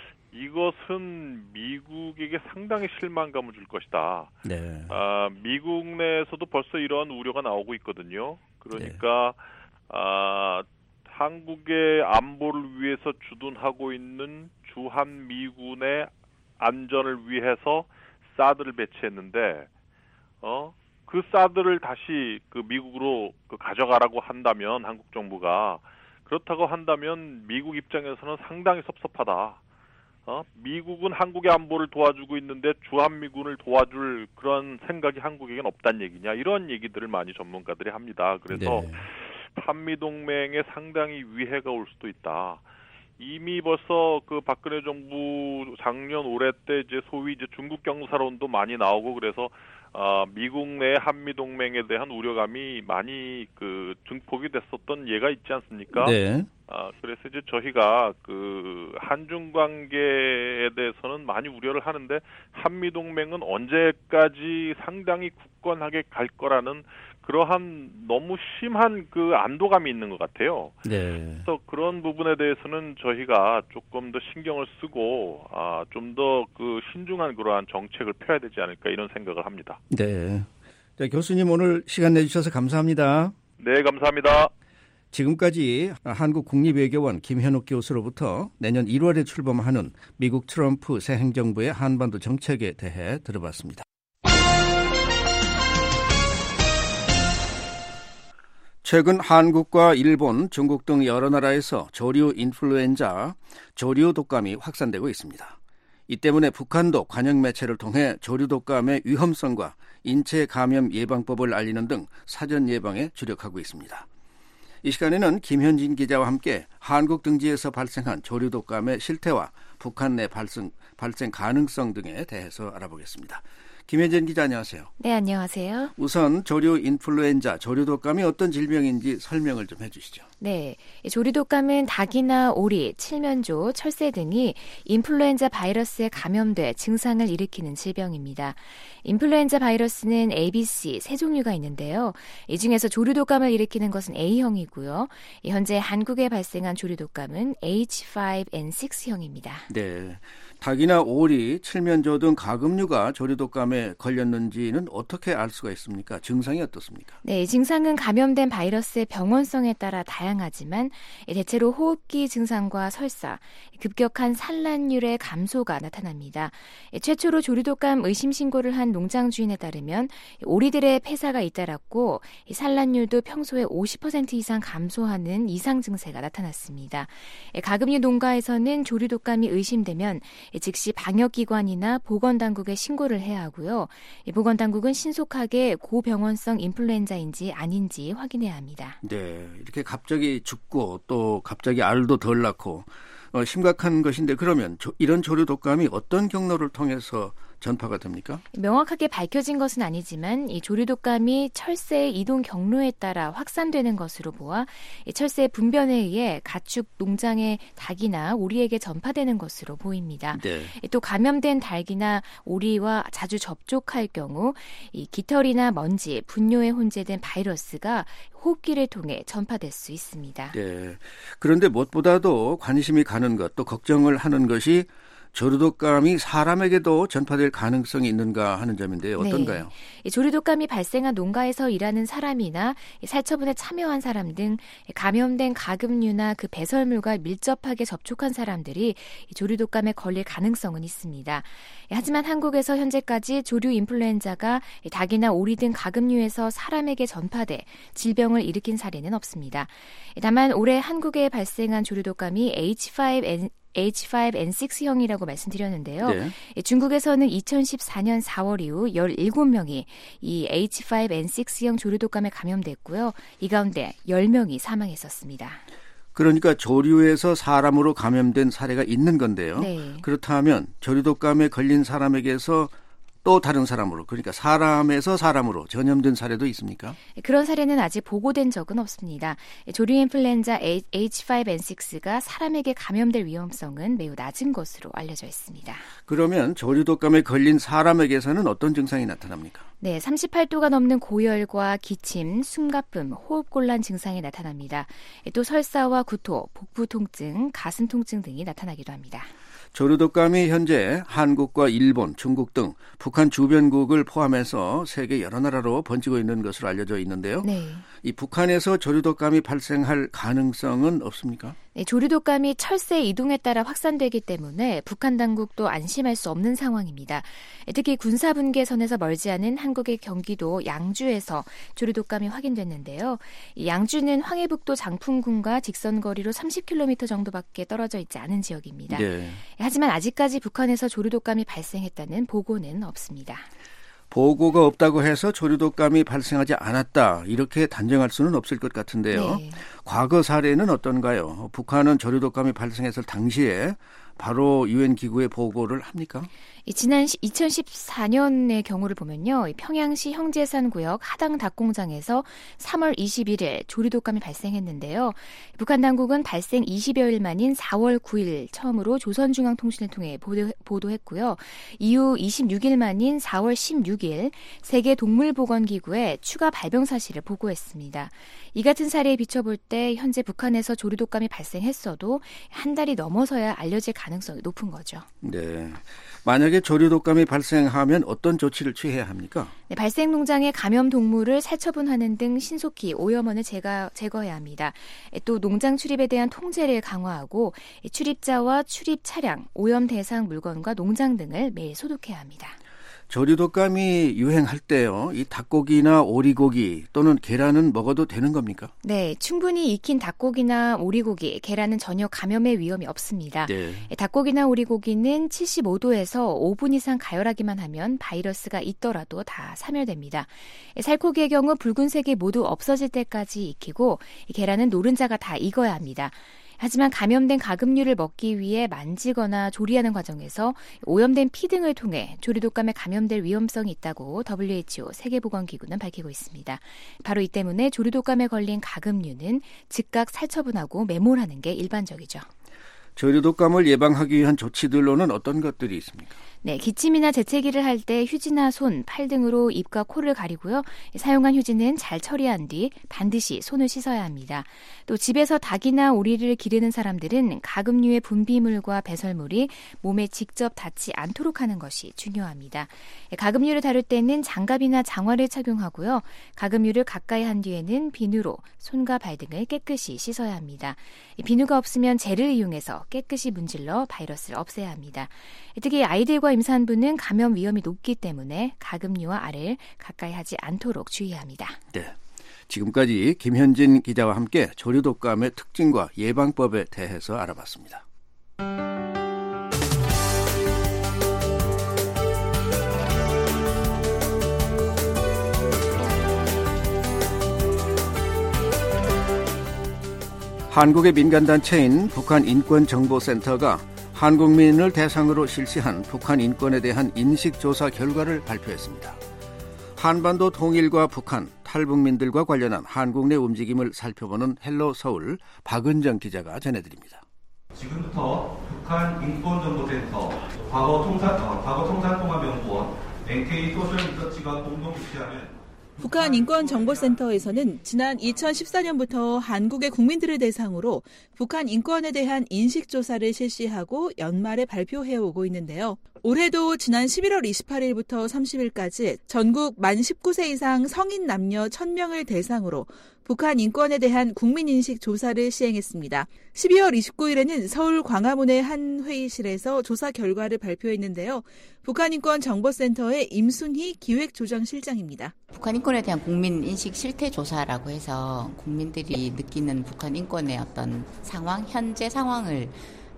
이것은 미국에게 상당히 실망감을 줄 것이다. 네. 아, 미국 내에서도 벌써 이러한 우려가 나오고 있거든요. 그러니까 네. 아, 한국의 안보를 위해서 주둔하고 있는 주한미군의 안전을 위해서 사드를 배치했는데 어? 그 사드를 다시 그 미국으로 그 가져가라고 한다면 한국 정부가 그렇다고 한다면 미국 입장에서는 상당히 섭섭하다. 어? 미국은 한국의 안보를 도와주고 있는데 주한미군을 도와줄 그런 생각이 한국에겐 없다는 얘기냐 이런 얘기들을 많이 전문가들이 합니다. 그래서 네. 한미동맹에 상당히 위해가 올 수도 있다. 이미 벌써 그 박근혜 정부 작년 올해 때 이제 소위 이제 중국 경사론도 많이 나오고 그래서 어, 미국 내 한미 동맹에 대한 우려감이 많이 그 증폭이 됐었던 예가 있지 않습니까? 네. 아, 그래서 이제 저희가 그 한중 관계에 대해서는 많이 우려를 하는데 한미 동맹은 언제까지 상당히 굳건하게 갈 거라는 그러한 너무 심한 그 안도감이 있는 것 같아요. 네. 그래서 그런 부분에 대해서는 저희가 조금 더 신경을 쓰고 아, 좀 더 그 신중한 그러한 정책을 펴야 되지 않을까 이런 생각을 합니다. 네. 자, 교수님 오늘 시간 내주셔서 감사합니다. 네, 감사합니다. 지금까지 한국국립외교원 김현욱 교수로부터 내년 일월에 출범하는 미국 트럼프 새 행정부의 한반도 정책에 대해 들어봤습니다. 최근 한국과 일본, 중국 등 여러 나라에서 조류 인플루엔자, 조류 독감이 확산되고 있습니다. 이 때문에 북한도 관영 매체를 통해 조류 독감의 위험성과 인체 감염 예방법을 알리는 등 사전 예방에 주력하고 있습니다. 이 시간에는 김현진 기자와 함께 한국 등지에서 발생한 조류 독감의 실태와 북한 내 발생, 발생 가능성 등에 대해서 알아보겠습니다. 김현진 기자 안녕하세요. 네, 안녕하세요. 우선 조류 인플루엔자, 조류 독감이 어떤 질병인지 설명을 좀 해주시죠. 네, 조류 독감은 닭이나 오리, 칠면조, 철새 등이 인플루엔자 바이러스에 감염돼 증상을 일으키는 질병입니다. 인플루엔자 바이러스는 에이 비 씨 세 종류가 있는데요. 이 중에서 조류 독감을 일으키는 것은 A형이고요. 현재 한국에 발생한 조류 독감은 에이치 파이브 엔 식스형입니다. 네, 닭이나 오리, 칠면조 등 가금류가 조류독감에 걸렸는지는 어떻게 알 수가 있습니까? 증상이 어떻습니까? 네, 증상은 감염된 바이러스의 병원성에 따라 다양하지만 대체로 호흡기 증상과 설사, 급격한 산란율의 감소가 나타납니다. 최초로 조류독감 의심 신고를 한 농장 주인에 따르면 오리들의 폐사가 잇따랐고 산란율도 평소에 오십 퍼센트 이상 감소하는 이상 증세가 나타났습니다. 가금류 농가에서는 조류독감이 의심되면 즉시 방역기관이나 보건당국에 신고를 해야 하고요. 보건당국은 신속하게 고병원성 인플루엔자인지 아닌지 확인해야 합니다. 네, 이렇게 갑자기 죽고 또 갑자기 알도 덜 낳고 어, 심각한 것인데 그러면 조, 이런 조류독감이 어떤 경로를 통해서 전파가 됩니까? 명확하게 밝혀진 것은 아니지만 이 조류독감이 철새의 이동 경로에 따라 확산되는 것으로 보아 철새의 분변에 의해 가축 농장의 닭이나 오리에게 전파되는 것으로 보입니다. 네. 또 감염된 닭이나 오리와 자주 접촉할 경우 이 깃털이나 먼지, 분뇨에 혼재된 바이러스가 호흡기를 통해 전파될 수 있습니다. 네. 그런데 무엇보다도 관심이 가는 것, 또 걱정을 하는 것이 조류독감이 사람에게도 전파될 가능성이 있는가 하는 점인데요. 어떤가요? 네. 조류독감이 발생한 농가에서 일하는 사람이나 살처분에 참여한 사람 등 감염된 가금류나 그 배설물과 밀접하게 접촉한 사람들이 조류독감에 걸릴 가능성은 있습니다. 하지만 한국에서 현재까지 조류 인플루엔자가 닭이나 오리 등 가금류에서 사람에게 전파돼 질병을 일으킨 사례는 없습니다. 다만 올해 한국에 발생한 조류독감이 에이치 파이브 엔 에이치 파이브 엔 식스형이라고 말씀드렸는데요. 네. 중국에서는 이천십사 년 사월 이후 열일곱 명이 이 에이치 파이브 엔 식스형 조류독감에 감염됐고요. 이 가운데 열 명이 사망했었습니다. 그러니까 조류에서 사람으로 감염된 사례가 있는 건데요. 네. 그렇다면 조류독감에 걸린 사람에게서 또 다른 사람으로, 그러니까 사람에서 사람으로 전염된 사례도 있습니까? 그런 사례는 아직 보고된 적은 없습니다. 조류 인플루엔자 에이치 파이브 엔 식스가 사람에게 감염될 위험성은 매우 낮은 것으로 알려져 있습니다. 그러면 조류독감에 걸린 사람에게서는 어떤 증상이 나타납니까? 네, 삼십팔 도가 넘는 고열과 기침, 숨가쁨, 호흡곤란 증상이 나타납니다. 또 설사와 구토, 복부 통증, 가슴 통증 등이 나타나기도 합니다. 조류독감이 현재 한국과 일본, 중국 등 북한 주변국을 포함해서 세계 여러 나라로 번지고 있는 것으로 알려져 있는데요. 네. 이 북한에서 조류독감이 발생할 가능성은 없습니까? 네, 조류독감이 철새 이동에 따라 확산되기 때문에 북한 당국도 안심할 수 없는 상황입니다. 특히 군사분계선에서 멀지 않은 한국의 경기도 양주에서 조류독감이 확인됐는데요. 양주는 황해북도 장풍군과 직선거리로 삼십 킬로미터 정도밖에 떨어져 있지 않은 지역입니다. 네. 하지만 아직까지 북한에서 조류독감이 발생했다는 보고는 없습니다. 보고가 없다고 해서 조류독감이 발생하지 않았다, 이렇게 단정할 수는 없을 것 같은데요. 네. 과거 사례는 어떤가요? 북한은 조류독감이 발생했을 당시에 바로 유엔 기구에 보고를 합니까? 지난 이천십사 년의 경우를 보면요. 평양시 형제산구역 하당 닭공장에서 삼월 이십일일 조류독감이 발생했는데요. 북한 당국은 발생 이십여 일 만인 사월 구일 처음으로 조선중앙통신을 통해 보도, 보도했고요. 이후 이십육 일 만인 사월 십육일 세계동물보건기구에 추가 발병 사실을 보고했습니다. 이 같은 사례에 비춰볼 때 현재 북한에서 조류독감이 발생했어도 한 달이 넘어서야 알려질 가능성이 높은 거죠. 네. 만약에 조류독감이 발생하면 어떤 조치를 취해야 합니까? 네, 발생 농장의 감염 동물을 살처분하는 등 신속히 오염원을 제거, 제거해야 합니다. 또 농장 출입에 대한 통제를 강화하고 출입자와 출입 차량, 오염 대상 물건과 농장 등을 매일 소독해야 합니다. 조류독감이 유행할 때요, 이 닭고기나 오리고기 또는 계란은 먹어도 되는 겁니까? 네, 충분히 익힌 닭고기나 오리고기, 계란은 전혀 감염의 위험이 없습니다. 네. 닭고기나 오리고기는 칠십오 도에서 오 분 이상 가열하기만 하면 바이러스가 있더라도 다 사멸됩니다. 살코기의 경우 붉은색이 모두 없어질 때까지 익히고 계란은 노른자가 다 익어야 합니다. 하지만 감염된 가금류를 먹기 위해 만지거나 조리하는 과정에서 오염된 피 등을 통해 조류독감에 감염될 위험성이 있다고 더블유에이치오 세계보건기구는 밝히고 있습니다. 바로 이 때문에 조류독감에 걸린 가금류는 즉각 살처분하고 매몰하는 게 일반적이죠. 조류독감을 예방하기 위한 조치들로는 어떤 것들이 있습니까? 네, 기침이나 재채기를 할 때 휴지나 손, 팔 등으로 입과 코를 가리고요. 사용한 휴지는 잘 처리한 뒤 반드시 손을 씻어야 합니다. 또 집에서 닭이나 오리를 기르는 사람들은 가금류의 분비물과 배설물이 몸에 직접 닿지 않도록 하는 것이 중요합니다. 가금류를 다룰 때는 장갑이나 장화를 착용하고요. 가금류를 가까이 한 뒤에는 비누로 손과 발 등을 깨끗이 씻어야 합니다. 비누가 없으면 젤을 이용해서 깨끗이 문질러 바이러스를 없애야 합니다. 특히 아이들과 임산부는 감염 위험이 높기 때문에 가금류와 알을 가까이 하지 않도록 주의합니다. 네, 지금까지 김현진 기자와 함께 조류독감의 특징과 예방법에 대해서 알아봤습니다. 한국의 민간단체인 북한인권정보센터가 한국민을 대상으로 실시한 북한 인권에 대한 인식조사 결과를 발표했습니다. 한반도 통일과 북한, 탈북민들과 관련한 한국 내 움직임을 살펴보는 헬로 서울 박은정 기자가 전해드립니다. 지금부터 북한인권정보센터 과거통산, 어, 과거통산통합연구원 엔케이 소셜 리서치가 공동 주최하는 북한 인권정보센터에서는 지난 이천십사 년부터 한국의 국민들을 대상으로 북한 인권에 대한 인식조사를 실시하고 연말에 발표해오고 있는데요. 올해도 지난 십일월 이십팔일부터 삼십일까지 전국 만 십구 세 이상 성인 남녀 천 명을 대상으로 북한 인권에 대한 국민인식 조사를 시행했습니다. 십이월 이십구일에는 서울 광화문의 한 회의실에서 조사 결과를 발표했는데요. 북한인권정보센터의 임순희 기획조정실장입니다. 북한 인권에 대한 국민인식 실태조사라고 해서 국민들이 느끼는 북한 인권의 어떤 상황, 현재 상황을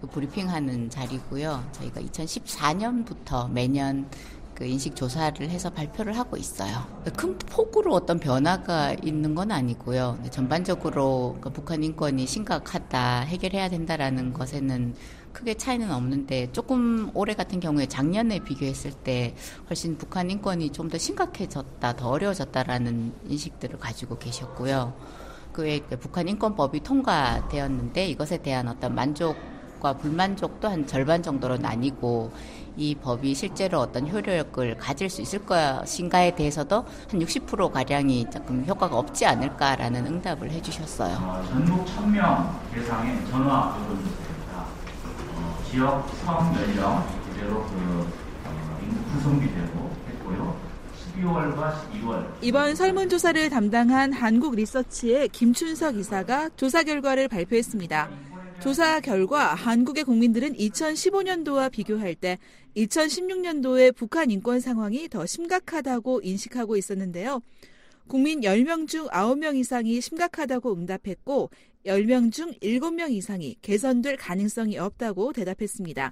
브리핑하는 자리고요. 저희가 이천십사 년부터 매년 그 인식 조사를 해서 발표를 하고 있어요. 큰 폭으로 어떤 변화가 있는 건 아니고요. 전반적으로 북한 인권이 심각하다, 해결해야 된다라는 것에는 크게 차이는 없는데 조금 올해 같은 경우에 작년에 비교했을 때 훨씬 북한 인권이 좀 더 심각해졌다, 더 어려워졌다라는 인식들을 가지고 계셨고요. 그 외에 북한 인권법이 통과되었는데 이것에 대한 어떤 만족과 불만족도 한 절반 정도로 나뉘고 이 법이 실제로 어떤 효력을 가질 수 있을 것인가에 대해서도 한 육십 퍼센트 가량이 조금 효과가 없지 않을까라는 응답을 해주셨어요. 어, 전국 천 명 대상의 전화 요금제입니다. 어, 지역, 성, 연령 그대로 그 어, 인구 구성비대로 했고요. 십이월과 십이월 이번 설문조사를 담당한 한국리서치의 김춘석 이사가 조사 결과를 발표했습니다. 조사 결과 한국의 국민들은 이천십오 년도와 비교할 때 이천십육 년도의 북한 인권 상황이 더 심각하다고 인식하고 있었는데요. 국민 열 명 중 아홉 명 이상이 심각하다고 응답했고 열 명 중 일곱 명 이상이 개선될 가능성이 없다고 대답했습니다.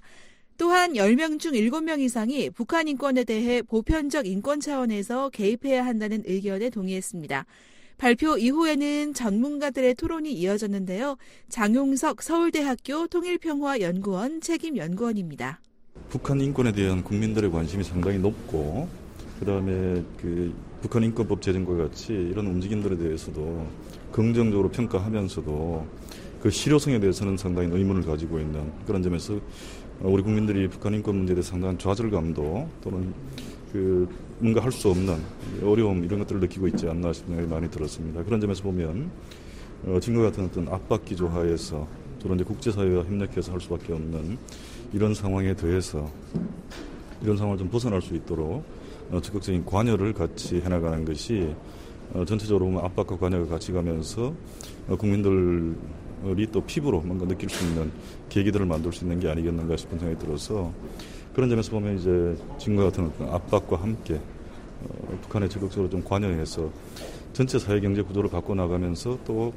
또한 열 명 중 일곱 명 이상이 북한 인권에 대해 보편적 인권 차원에서 개입해야 한다는 의견에 동의했습니다. 발표 이후에는 전문가들의 토론이 이어졌는데요. 장용석 서울대학교 통일평화연구원 책임연구원입니다. 북한 인권에 대한 국민들의 관심이 상당히 높고 그다음에 그 북한 인권법 제정과 같이 이런 움직임들에 대해서도 긍정적으로 평가하면서도 그 실효성에 대해서는 상당히 의문을 가지고 있는 그런 점에서 우리 국민들이 북한 인권 문제에 대해서 상당한 좌절감도 또는 그 뭔가 할 수 없는 어려움 이런 것들을 느끼고 있지 않나 싶은 생각이 많이 들었습니다. 그런 점에서 보면 어, 지금과 같은 어떤 압박 기조 하에서 주로 이제 국제사회와 협력해서 할 수밖에 없는 이런 상황에 대해서 이런 상황을 좀 벗어날 수 있도록 어, 적극적인 관여를 같이 해나가는 것이 어, 전체적으로 보면 압박과 관여가 같이 가면서 어, 국민들이 또 피부로 뭔가 느낄 수 있는 계기들을 만들 수 있는 게 아니겠는가 싶은 생각이 들어서 그런 점에서 보면 이제 지금과 같은 압박과 함께 어, 북한에 적극적으로 좀 관여해서 전체 사회 경제 구조를 바꿔나가면서 또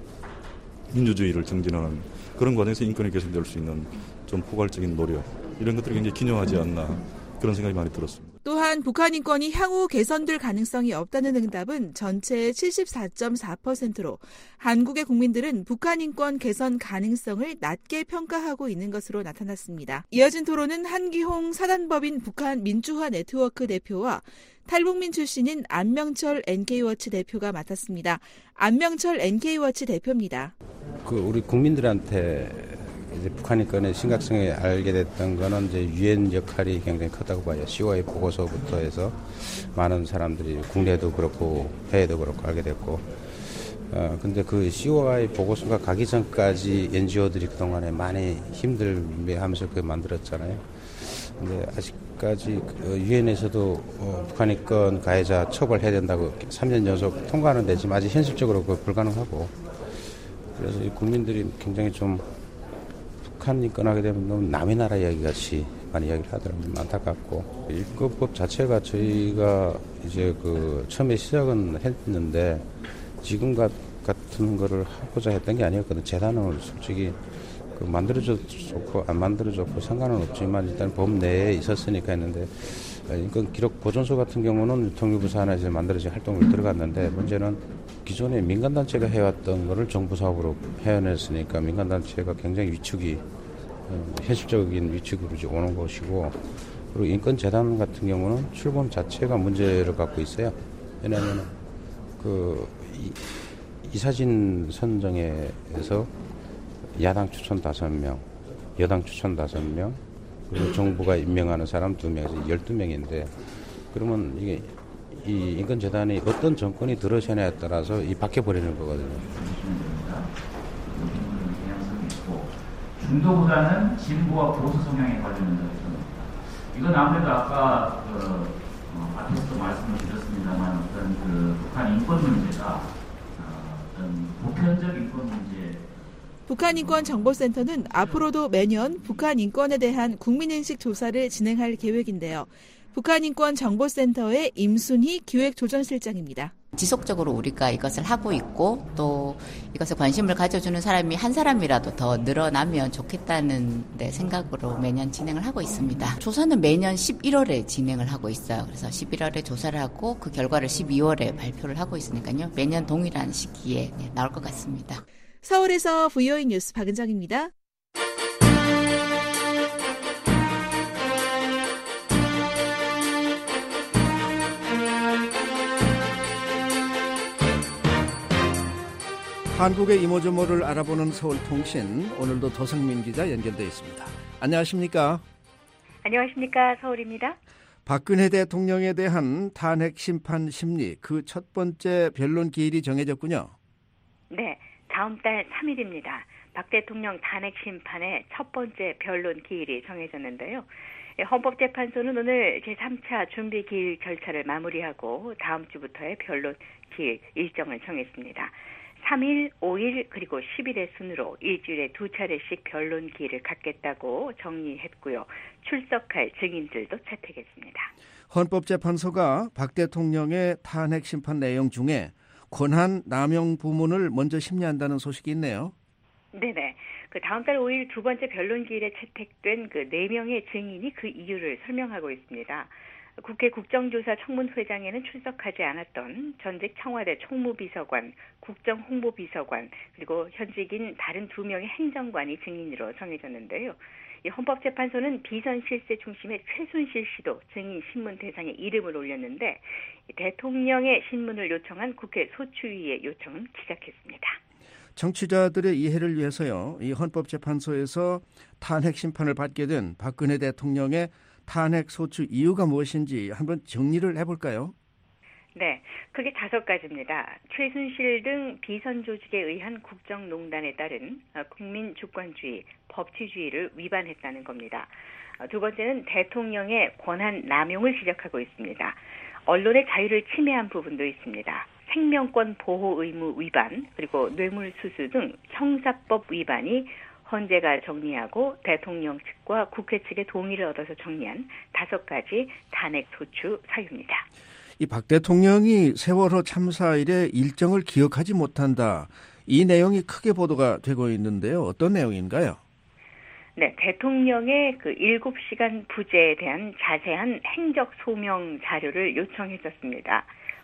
민주주의를 정진하는 그런 과정에서 인권이 개선될 수 있는 좀 포괄적인 노력 이런 것들이 굉장히 기여하지 않나 그런 생각이 많이 들었습니다. 또한 북한 인권이 향후 개선될 가능성이 없다는 응답은 전체의 칠십사 점 사 퍼센트로 한국의 국민들은 북한 인권 개선 가능성을 낮게 평가하고 있는 것으로 나타났습니다. 이어진 토론은 한기홍 사단법인 북한 민주화 네트워크 대표와 탈북민 출신인 안명철 엔케이워치 대표가 맡았습니다. 안명철 엔케이워치 대표입니다. 그 우리 국민들한테 이제 북한 인권의 심각성을 알게 됐던 거는 이제 유엔 역할이 굉장히 크다고 봐요. 씨오아이 보고서부터 해서 많은 사람들이 국내도 그렇고 해외도 그렇고 알게 됐고, 어, 근데 그 씨오아이 보고서가 가기 전까지 엔지오들이 그동안에 많이 힘들면하면서 그 만들었잖아요. 근데 아직까지 유엔에서도 어, 북한 인권 가해자 처벌해야 된다고 삼 년 연속 통과는 되지만 아직 현실적으로 그 불가능하고, 그래서 이 국민들이 굉장히 좀 북한 인권하게 되면 너무 남의 나라 이야기 같이 많이 이야기를 하더라고요. 좀 안타깝고, 인권법 자체가 저희가 이제 그 처음에 시작은 했는데 지금 같은 거를 하고자 했던 게 아니었거든요. 재단은 솔직히 그 만들어줘도 좋고 안 만들어줘도 상관은 없지만 일단 법 내에 있었으니까 했는데, 인권 기록 보존소 같은 경우는 통일부 산하에서 만들어진 활동을 들어갔는데, 문제는 기존에 민간단체가 해왔던 거를 정부 사업으로 해내었으니까 민간단체가 굉장히 위축이, 현실적인 위축으로 오는 것이고, 그리고 인권재단 같은 경우는 출범 자체가 문제를 갖고 있어요. 왜냐하면 그 이, 이사진 선정에서 야당 추천 다섯 명, 여당 추천 다섯 명, 그리고 정부가 임명하는 사람 두 명에서 열두 명인데, 그러면 이게 이 인권재단이 어떤 정권이 들어서냐에 따라서 이 바뀌어버리는 거거든요. 중도보다는 진보와 보수 성향에 관련된다고 생각합니다. 이건 아무래도 아까 그, 어, 앞에서도 말씀을 드렸습니다만 어떤 그 북한 인권 문제가 어, 어떤 보편적 인권 문제. 북한인권정보센터는 앞으로도 매년 북한 인권에 대한 국민인식 조사를 진행할 계획인데요. 북한인권정보센터의 임순희 기획조정실장입니다. 지속적으로 우리가 이것을 하고 있고 또 이것에 관심을 가져주는 사람이 한 사람이라도 더 늘어나면 좋겠다는 데 생각으로 매년 진행을 하고 있습니다. 조사는 매년 십일월에 진행을 하고 있어요. 그래서 십일월에 조사를 하고 그 결과를 십이월에 발표를 하고 있으니까요. 매년 동일한 시기에 나올 것 같습니다. 서울에서 브이오에이 뉴스 박은정입니다. 한국의 이모저모를 알아보는 서울통신, 오늘도 도성민 기자 연결되어 있습니다. 안녕하십니까? 안녕하십니까? 서울입니다. 박근혜 대통령에 대한 탄핵 심판 심리, 그 첫 번째 변론 기일이 정해졌군요. 네, 다음 달 삼 일입니다. 박 대통령 탄핵 심판의 첫 번째 변론 기일이 정해졌는데요. 헌법재판소는 오늘 제삼 차 준비 기일 절차를 마무리하고 다음 주부터의 변론 기일 일정을 정했습니다. 삼 일, 오 일 그리고 십 일의 순으로 일주일에 두 차례씩 변론 기일을 갖겠다고 정리했고요. 출석할 증인들도 채택했습니다. 헌법재판소가 박 대통령의 탄핵 심판 내용 중에 권한 남용 부문을 먼저 심리한다는 소식이 있네요. 네네. 그 다음 달 오 일 두 번째 변론 기일에 채택된 그 네 명의 증인이 그 이유를 설명하고 있습니다. 국회 국정조사 청문회장에는 출석하지 않았던 전직 청와대 총무비서관, 국정홍보비서관, 그리고 현직인 다른 두 명의 행정관이 증인으로 정해졌는데요. 이 헌법재판소는 비선 실세 중심의 최순실 씨도 증인 신문 대상에 이름을 올렸는데, 대통령의 신문을 요청한 국회 소추위의 요청은 기각했습니다. 정치자들의 이해를 위해서요, 이 헌법재판소에서 탄핵 심판을 받게 된 박근혜 대통령의 탄핵 소추 이유가 무엇인지 한번 정리를 해볼까요? 네, 크게 다섯 가지입니다. 최순실 등 비선 조직에 의한 국정농단에 따른 국민 주권주의, 법치주의를 위반했다는 겁니다. 두 번째는 대통령의 권한 남용을 지적하고 있습니다. 언론의 자유를 침해한 부분도 있습니다. 생명권 보호 의무 위반, 그리고 뇌물수수 등 형사법 위반이 헌재가 정리하고 대통령 측과 국회 측의 동의를 얻어서 정리한 다섯 가지 탄핵 소추 사유입니다. 이 박 대통령이 세월호 참사 일에 일정을 기억하지 못한다. 이 내용이 크게 보도가 되고 있는데요. 어떤 내용인가요? 네, 대통령의 그 일곱 시간 부재에 대한 자세한 행적 소명 자료를 요청했었습니다.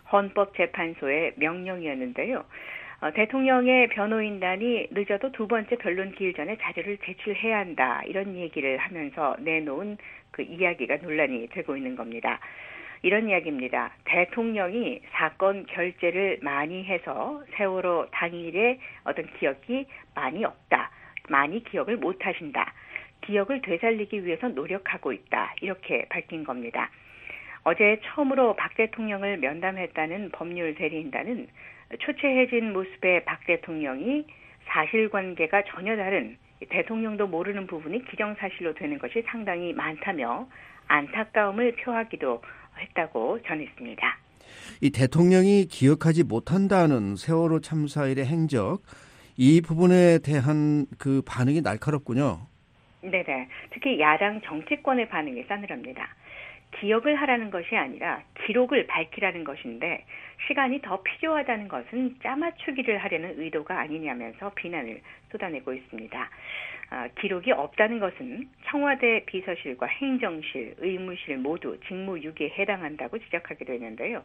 헌법재판소의 명령이었는데요. 어, 대통령의 변호인단이 늦어도 두 번째 변론 기일 전에 자료를 제출해야 한다, 이런 얘기를 하면서 내놓은 그 이야기가 논란이 되고 있는 겁니다. 이런 이야기입니다. 대통령이 사건 결재를 많이 해서 세월호 당일에 어떤 기억이 많이 없다, 많이 기억을 못하신다. 기억을 되살리기 위해서 노력하고 있다. 이렇게 밝힌 겁니다. 어제 처음으로 박 대통령을 면담했다는 법률 대리인단은 초췌해진 모습의 박 대통령이 사실관계가 전혀 다른 대통령도 모르는 부분이 기정사실로 되는 것이 상당히 많다며 안타까움을 표하기도 했다고 전했습니다. 이 대통령이 기억하지 못한다는 세월호 참사일의 행적, 이 부분에 대한 그 반응이 날카롭군요. 네네. 특히 야당 정치권의 반응이 싸늘합니다. 기억을 하라는 것이 아니라 기록을 밝히라는 것인데 시간이 더 필요하다는 것은 짜맞추기를 하려는 의도가 아니냐면서 비난을 쏟아내고 있습니다. 아, 기록이 없다는 것은 청와대 비서실과 행정실, 의무실 모두 직무유기에 해당한다고 지적하기도 했는데요.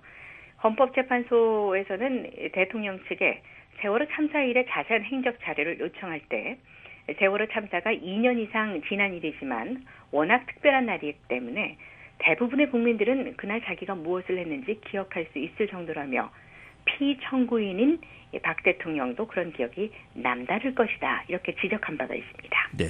헌법재판소에서는 대통령 측에 세월호 참사 일의 자세한 행적 자료를 요청할 때 세월호 참사가 이 년 이상 지난 일이지만 워낙 특별한 날이기 때문에 대부분의 국민들은 그날 자기가 무엇을 했는지 기억할 수 있을 정도라며 피청구인인 박 대통령도 그런 기억이 남다를 것이다. 이렇게 지적한 바가 있습니다. 네.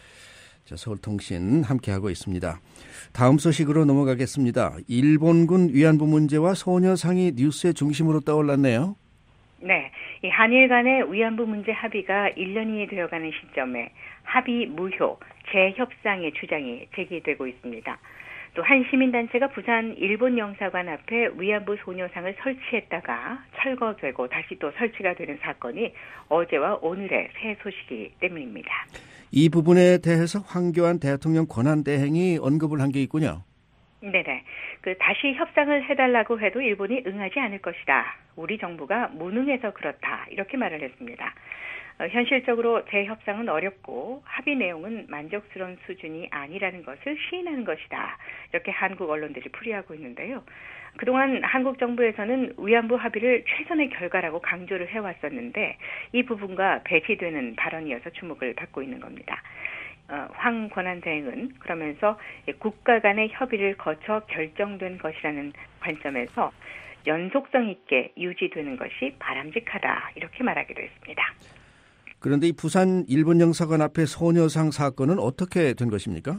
자, 서울통신 함께하고 있습니다. 다음 소식으로 넘어가겠습니다. 일본군 위안부 문제와 소녀상이 뉴스의 중심으로 떠올랐네요. 네. 이 한일 간의 위안부 문제 합의가 일 년이 되어가는 시점에 합의 무효, 재협상의 주장이 제기되고 있습니다. 또 한 시민단체가 부산 일본 영사관 앞에 위안부 소녀상을 설치했다가 철거되고 다시 또 설치가 되는 사건이 어제와 오늘의 새 소식이기 때문입니다. 이 부분에 대해서 황교안 대통령 권한대행이 언급을 한 게 있군요. 네네. 그 다시 협상을 해달라고 해도 일본이 응하지 않을 것이다. 우리 정부가 무능해서 그렇다. 이렇게 말을 했습니다. 어, 현실적으로 재협상은 어렵고 합의 내용은 만족스러운 수준이 아니라는 것을 시인하는 것이다. 이렇게 한국 언론들이 풀이하고 있는데요. 그동안 한국 정부에서는 위안부 합의를 최선의 결과라고 강조를 해왔었는데 이 부분과 배치되는 발언이어서 주목을 받고 있는 겁니다. 어, 황 권한대행은 그러면서 국가 간의 협의를 거쳐 결정된 것이라는 관점에서 연속성 있게 유지되는 것이 바람직하다. 이렇게 말하기도 했습니다. 그런데 이 부산 일본 영사관 앞에 소녀상 사건은 어떻게 된 것입니까?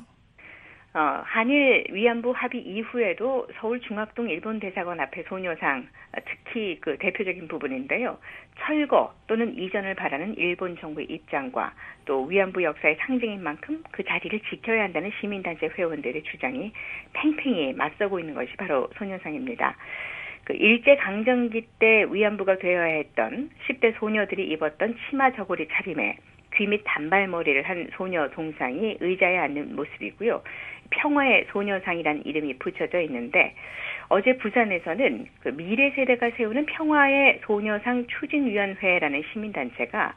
어, 한일 위안부 합의 이후에도 서울 중학동 일본 대사관 앞에 소녀상, 특히 그 대표적인 부분인데요. 철거 또는 이전을 바라는 일본 정부의 입장과 또 위안부 역사의 상징인 만큼 그 자리를 지켜야 한다는 시민단체 회원들의 주장이 팽팽히 맞서고 있는 것이 바로 소녀상입니다. 그 일제강점기 때 위안부가 되어야 했던 십 대 소녀들이 입었던 치마 저고리 차림에 귀 밑 단발머리를 한 소녀 동상이 의자에 앉는 모습이고요. 평화의 소녀상이라는 이름이 붙여져 있는데 어제 부산에서는 그 미래 세대가 세우는 평화의 소녀상 추진위원회라는 시민단체가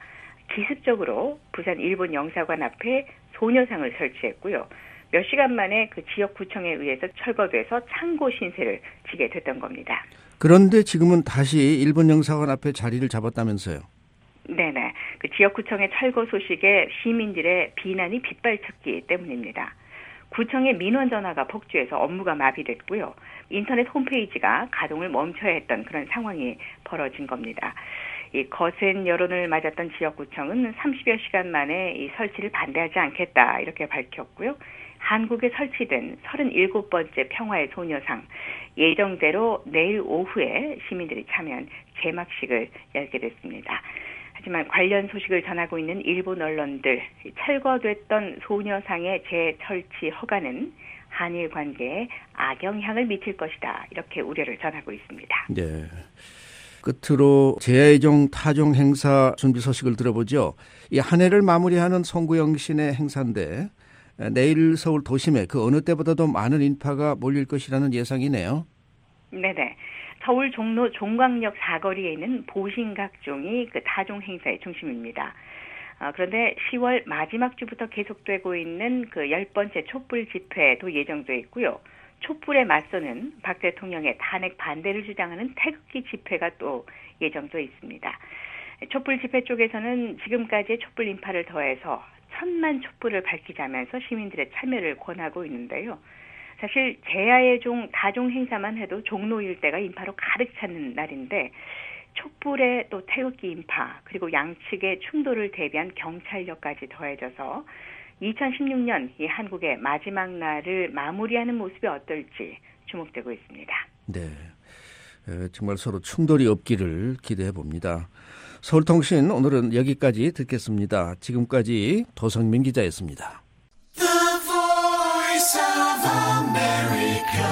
기습적으로 부산 일본 영사관 앞에 소녀상을 설치했고요. 몇 시간 만에 그 지역구청에 의해서 철거돼서 창고 신세를 지게 됐던 겁니다. 그런데 지금은 다시 일본 영사관 앞에 자리를 잡았다면서요? 네네. 그 지역구청의 철거 소식에 시민들의 비난이 빗발쳤기 때문입니다. 구청의 민원 전화가 폭주해서 업무가 마비됐고요. 인터넷 홈페이지가 가동을 멈춰야 했던 그런 상황이 벌어진 겁니다. 이 거센 여론을 맞았던 지역구청은 삼십여 시간 만에 이 설치를 반대하지 않겠다 이렇게 밝혔고요. 한국에 설치된 서른일곱 번째 평화의 소녀상 예정대로 내일 오후에 시민들이 참여한 개막식을 열게 됐습니다. 하지만 관련 소식을 전하고 있는 일본 언론들 철거됐던 소녀상의 재설치 허가는 한일 관계에 악영향을 미칠 것이다 이렇게 우려를 전하고 있습니다. 네. 끝으로 제야의종 타종 행사 준비 소식을 들어보죠. 이 한 해를 마무리하는 송구영신의 행사인데 내일 서울 도심에 그 어느 때보다도 많은 인파가 몰릴 것이라는 예상이네요. 네네. 서울 종로 종광역 사거리에 있는 보신각종이 그 타종 행사의 중심입니다. 어, 그런데 시월 마지막 주부터 계속되고 있는 그 열 번째 촛불 집회도 예정돼 있고요. 촛불에 맞서는 박 대통령의 탄핵 반대를 주장하는 태극기 집회가 또 예정돼 있습니다. 촛불 집회 쪽에서는 지금까지의 촛불 인파를 더해서 천만 촛불을 밝히자면서 시민들의 참여를 권하고 있는데요. 사실 제야의 종 다종 행사만 해도 종로 일대가 인파로 가득 차는 날인데 촛불의 또 태극기 인파 그리고 양측의 충돌을 대비한 경찰력까지 더해져서 이천십육 년 이 한국의 마지막 날을 마무리하는 모습이 어떨지 주목되고 있습니다. 네, 에, 정말 서로 충돌이 없기를 기대해 봅니다. 서울통신 오늘은 여기까지 듣겠습니다. 지금까지 도성민 기자였습니다. The Voice of America,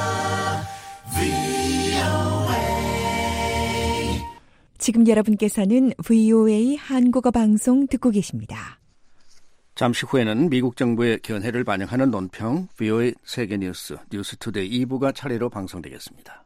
브이오에이. 지금 여러분께서는 브이오에이 한국어 방송 듣고 계십니다. 잠시 후에는 미국 정부의 견해를 반영하는 논평 브이오에이 세계뉴스 뉴스투데이 이 부가 차례로 방송되겠습니다.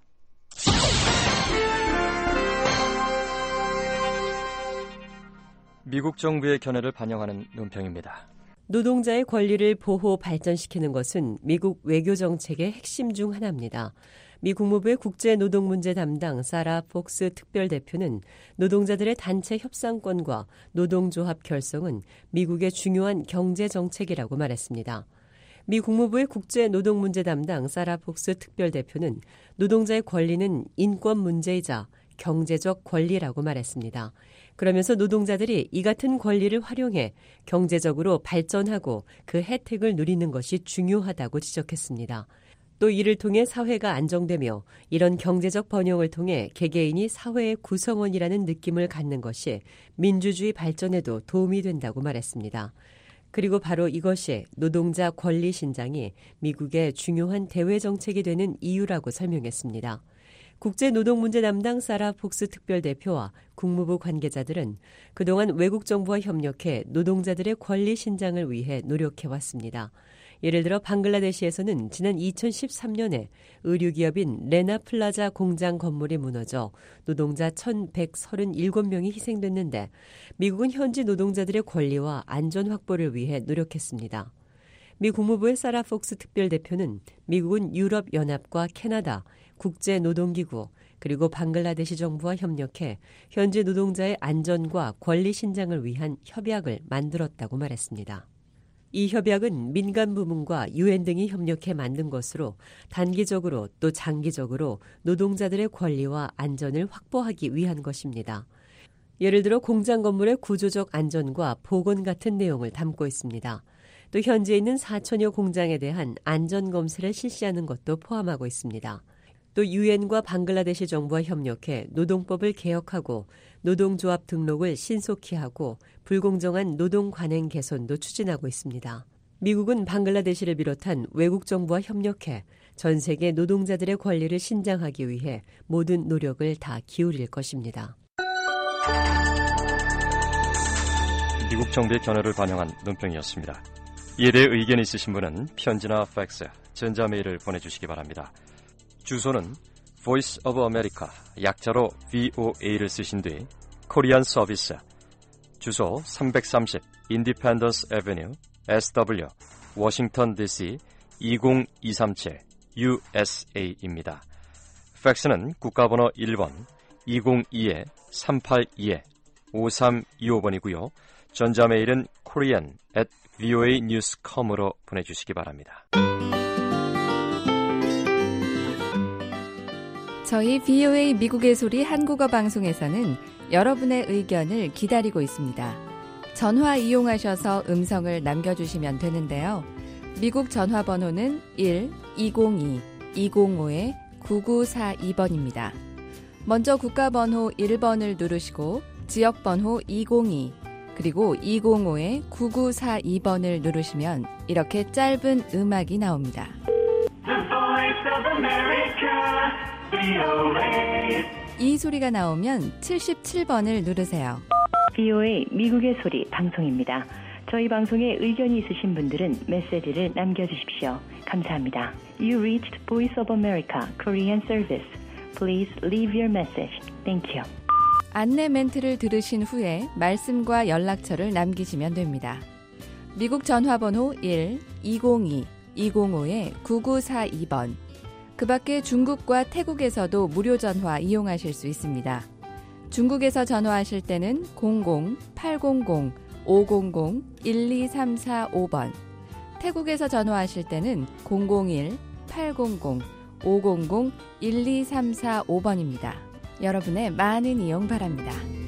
미국 정부의 견해를 반영하는 논평입니다. 노동자의 권리를 보호 발전시키는 것은 미국 외교 정책의 핵심 중 하나입니다. 미 국무부의 국제노동문제 담당 사라 폭스 특별대표는 노동자들의 단체 협상권과 노동조합 결성은 미국의 중요한 경제정책이라고 말했습니다. 미 국무부의 국제노동문제 담당 사라 폭스 특별대표는 노동자의 권리는 인권 문제이자 경제적 권리라고 말했습니다. 그러면서 노동자들이 이 같은 권리를 활용해 경제적으로 발전하고 그 혜택을 누리는 것이 중요하다고 지적했습니다. 또 이를 통해 사회가 안정되며 이런 경제적 번영을 통해 개개인이 사회의 구성원이라는 느낌을 갖는 것이 민주주의 발전에도 도움이 된다고 말했습니다. 그리고 바로 이것이 노동자 권리 신장이 미국의 중요한 대외 정책이 되는 이유라고 설명했습니다. 국제노동문제 담당 사라 폭스 특별대표와 국무부 관계자들은 그동안 외국 정부와 협력해 노동자들의 권리 신장을 위해 노력해왔습니다. 예를 들어 방글라데시에서는 지난 이천십삼 년에 의류기업인 레나플라자 공장 건물이 무너져 노동자 천백삼십칠 명이 희생됐는데 미국은 현지 노동자들의 권리와 안전 확보를 위해 노력했습니다. 미 국무부의 사라 폭스 특별대표는 미국은 유럽연합과 캐나다, 국제노동기구, 그리고 방글라데시 정부와 협력해 현지 노동자의 안전과 권리 신장을 위한 협약을 만들었다고 말했습니다. 이 협약은 민간 부문과 유엔 등이 협력해 만든 것으로 단기적으로 또 장기적으로 노동자들의 권리와 안전을 확보하기 위한 것입니다. 예를 들어 공장 건물의 구조적 안전과 보건 같은 내용을 담고 있습니다. 또 현지에 있는 사천여 공장에 대한 안전 검사를 실시하는 것도 포함하고 있습니다. 또 유엔과 방글라데시 정부와 협력해 노동법을 개혁하고 노동조합 등록을 신속히 하고 불공정한 노동 관행 개선도 추진하고 있습니다. 미국은 방글라데시를 비롯한 외국 정부와 협력해 전 세계 노동자들의 권리를 신장하기 위해 모든 노력을 다 기울일 것입니다. 미국 정부의 견해를 반영한 논평이었습니다. 이에 대해 의견 있으신 분은 편지나 팩스, 전자메일을 보내주시기 바랍니다. 주소는 Voice of America, 약자로 브이오에이를 쓰신 뒤 코리안 서비스, 주소 삼백삼십 Independence Avenue, 에스더블유, 워싱턴 디씨 이공이삼칠 유에스에이입니다. 팩스는 국가번호 일 번 이공이 삼팔이 오삼이오 번이고요. 전자메일은 korean at 브이오에이 뉴스 닷 컴으로 보내주시기 바랍니다. 저희 브이오에이 미국의 소리 한국어 방송에서는 여러분의 의견을 기다리고 있습니다. 전화 이용하셔서 음성을 남겨주시면 되는데요. 미국 전화번호는 일 이공이 이공오 구구사이 번입니다. 먼저 국가번호 일 번을 누르시고 지역번호 이공이 그리고 이공오 구구사이 번을 누르시면 이렇게 짧은 음악이 나옵니다. 이 소리가 나오면 칠십칠 번을 누르세요. 브이오에이 미국의 소리 방송입니다. 저희 방송에 의견이 있으신 분들은 메시지를 남겨주십시오. 감사합니다. You reached Voice of America Korean Service. Please leave your message. Thank you. 안내 멘트를 들으신 후에 말씀과 연락처를 남기시면 됩니다. 미국 전화번호 일 이공이 이공오 구구사이 번. 그 밖에 중국과 태국에서도 무료 전화 이용하실 수 있습니다. 중국에서 전화하실 때는 공공 팔공공 오공공 일이삼사오 번, 태국에서 전화하실 때는 공공일 팔공공 오공공 일이삼사오 번입니다. 여러분의 많은 이용 바랍니다.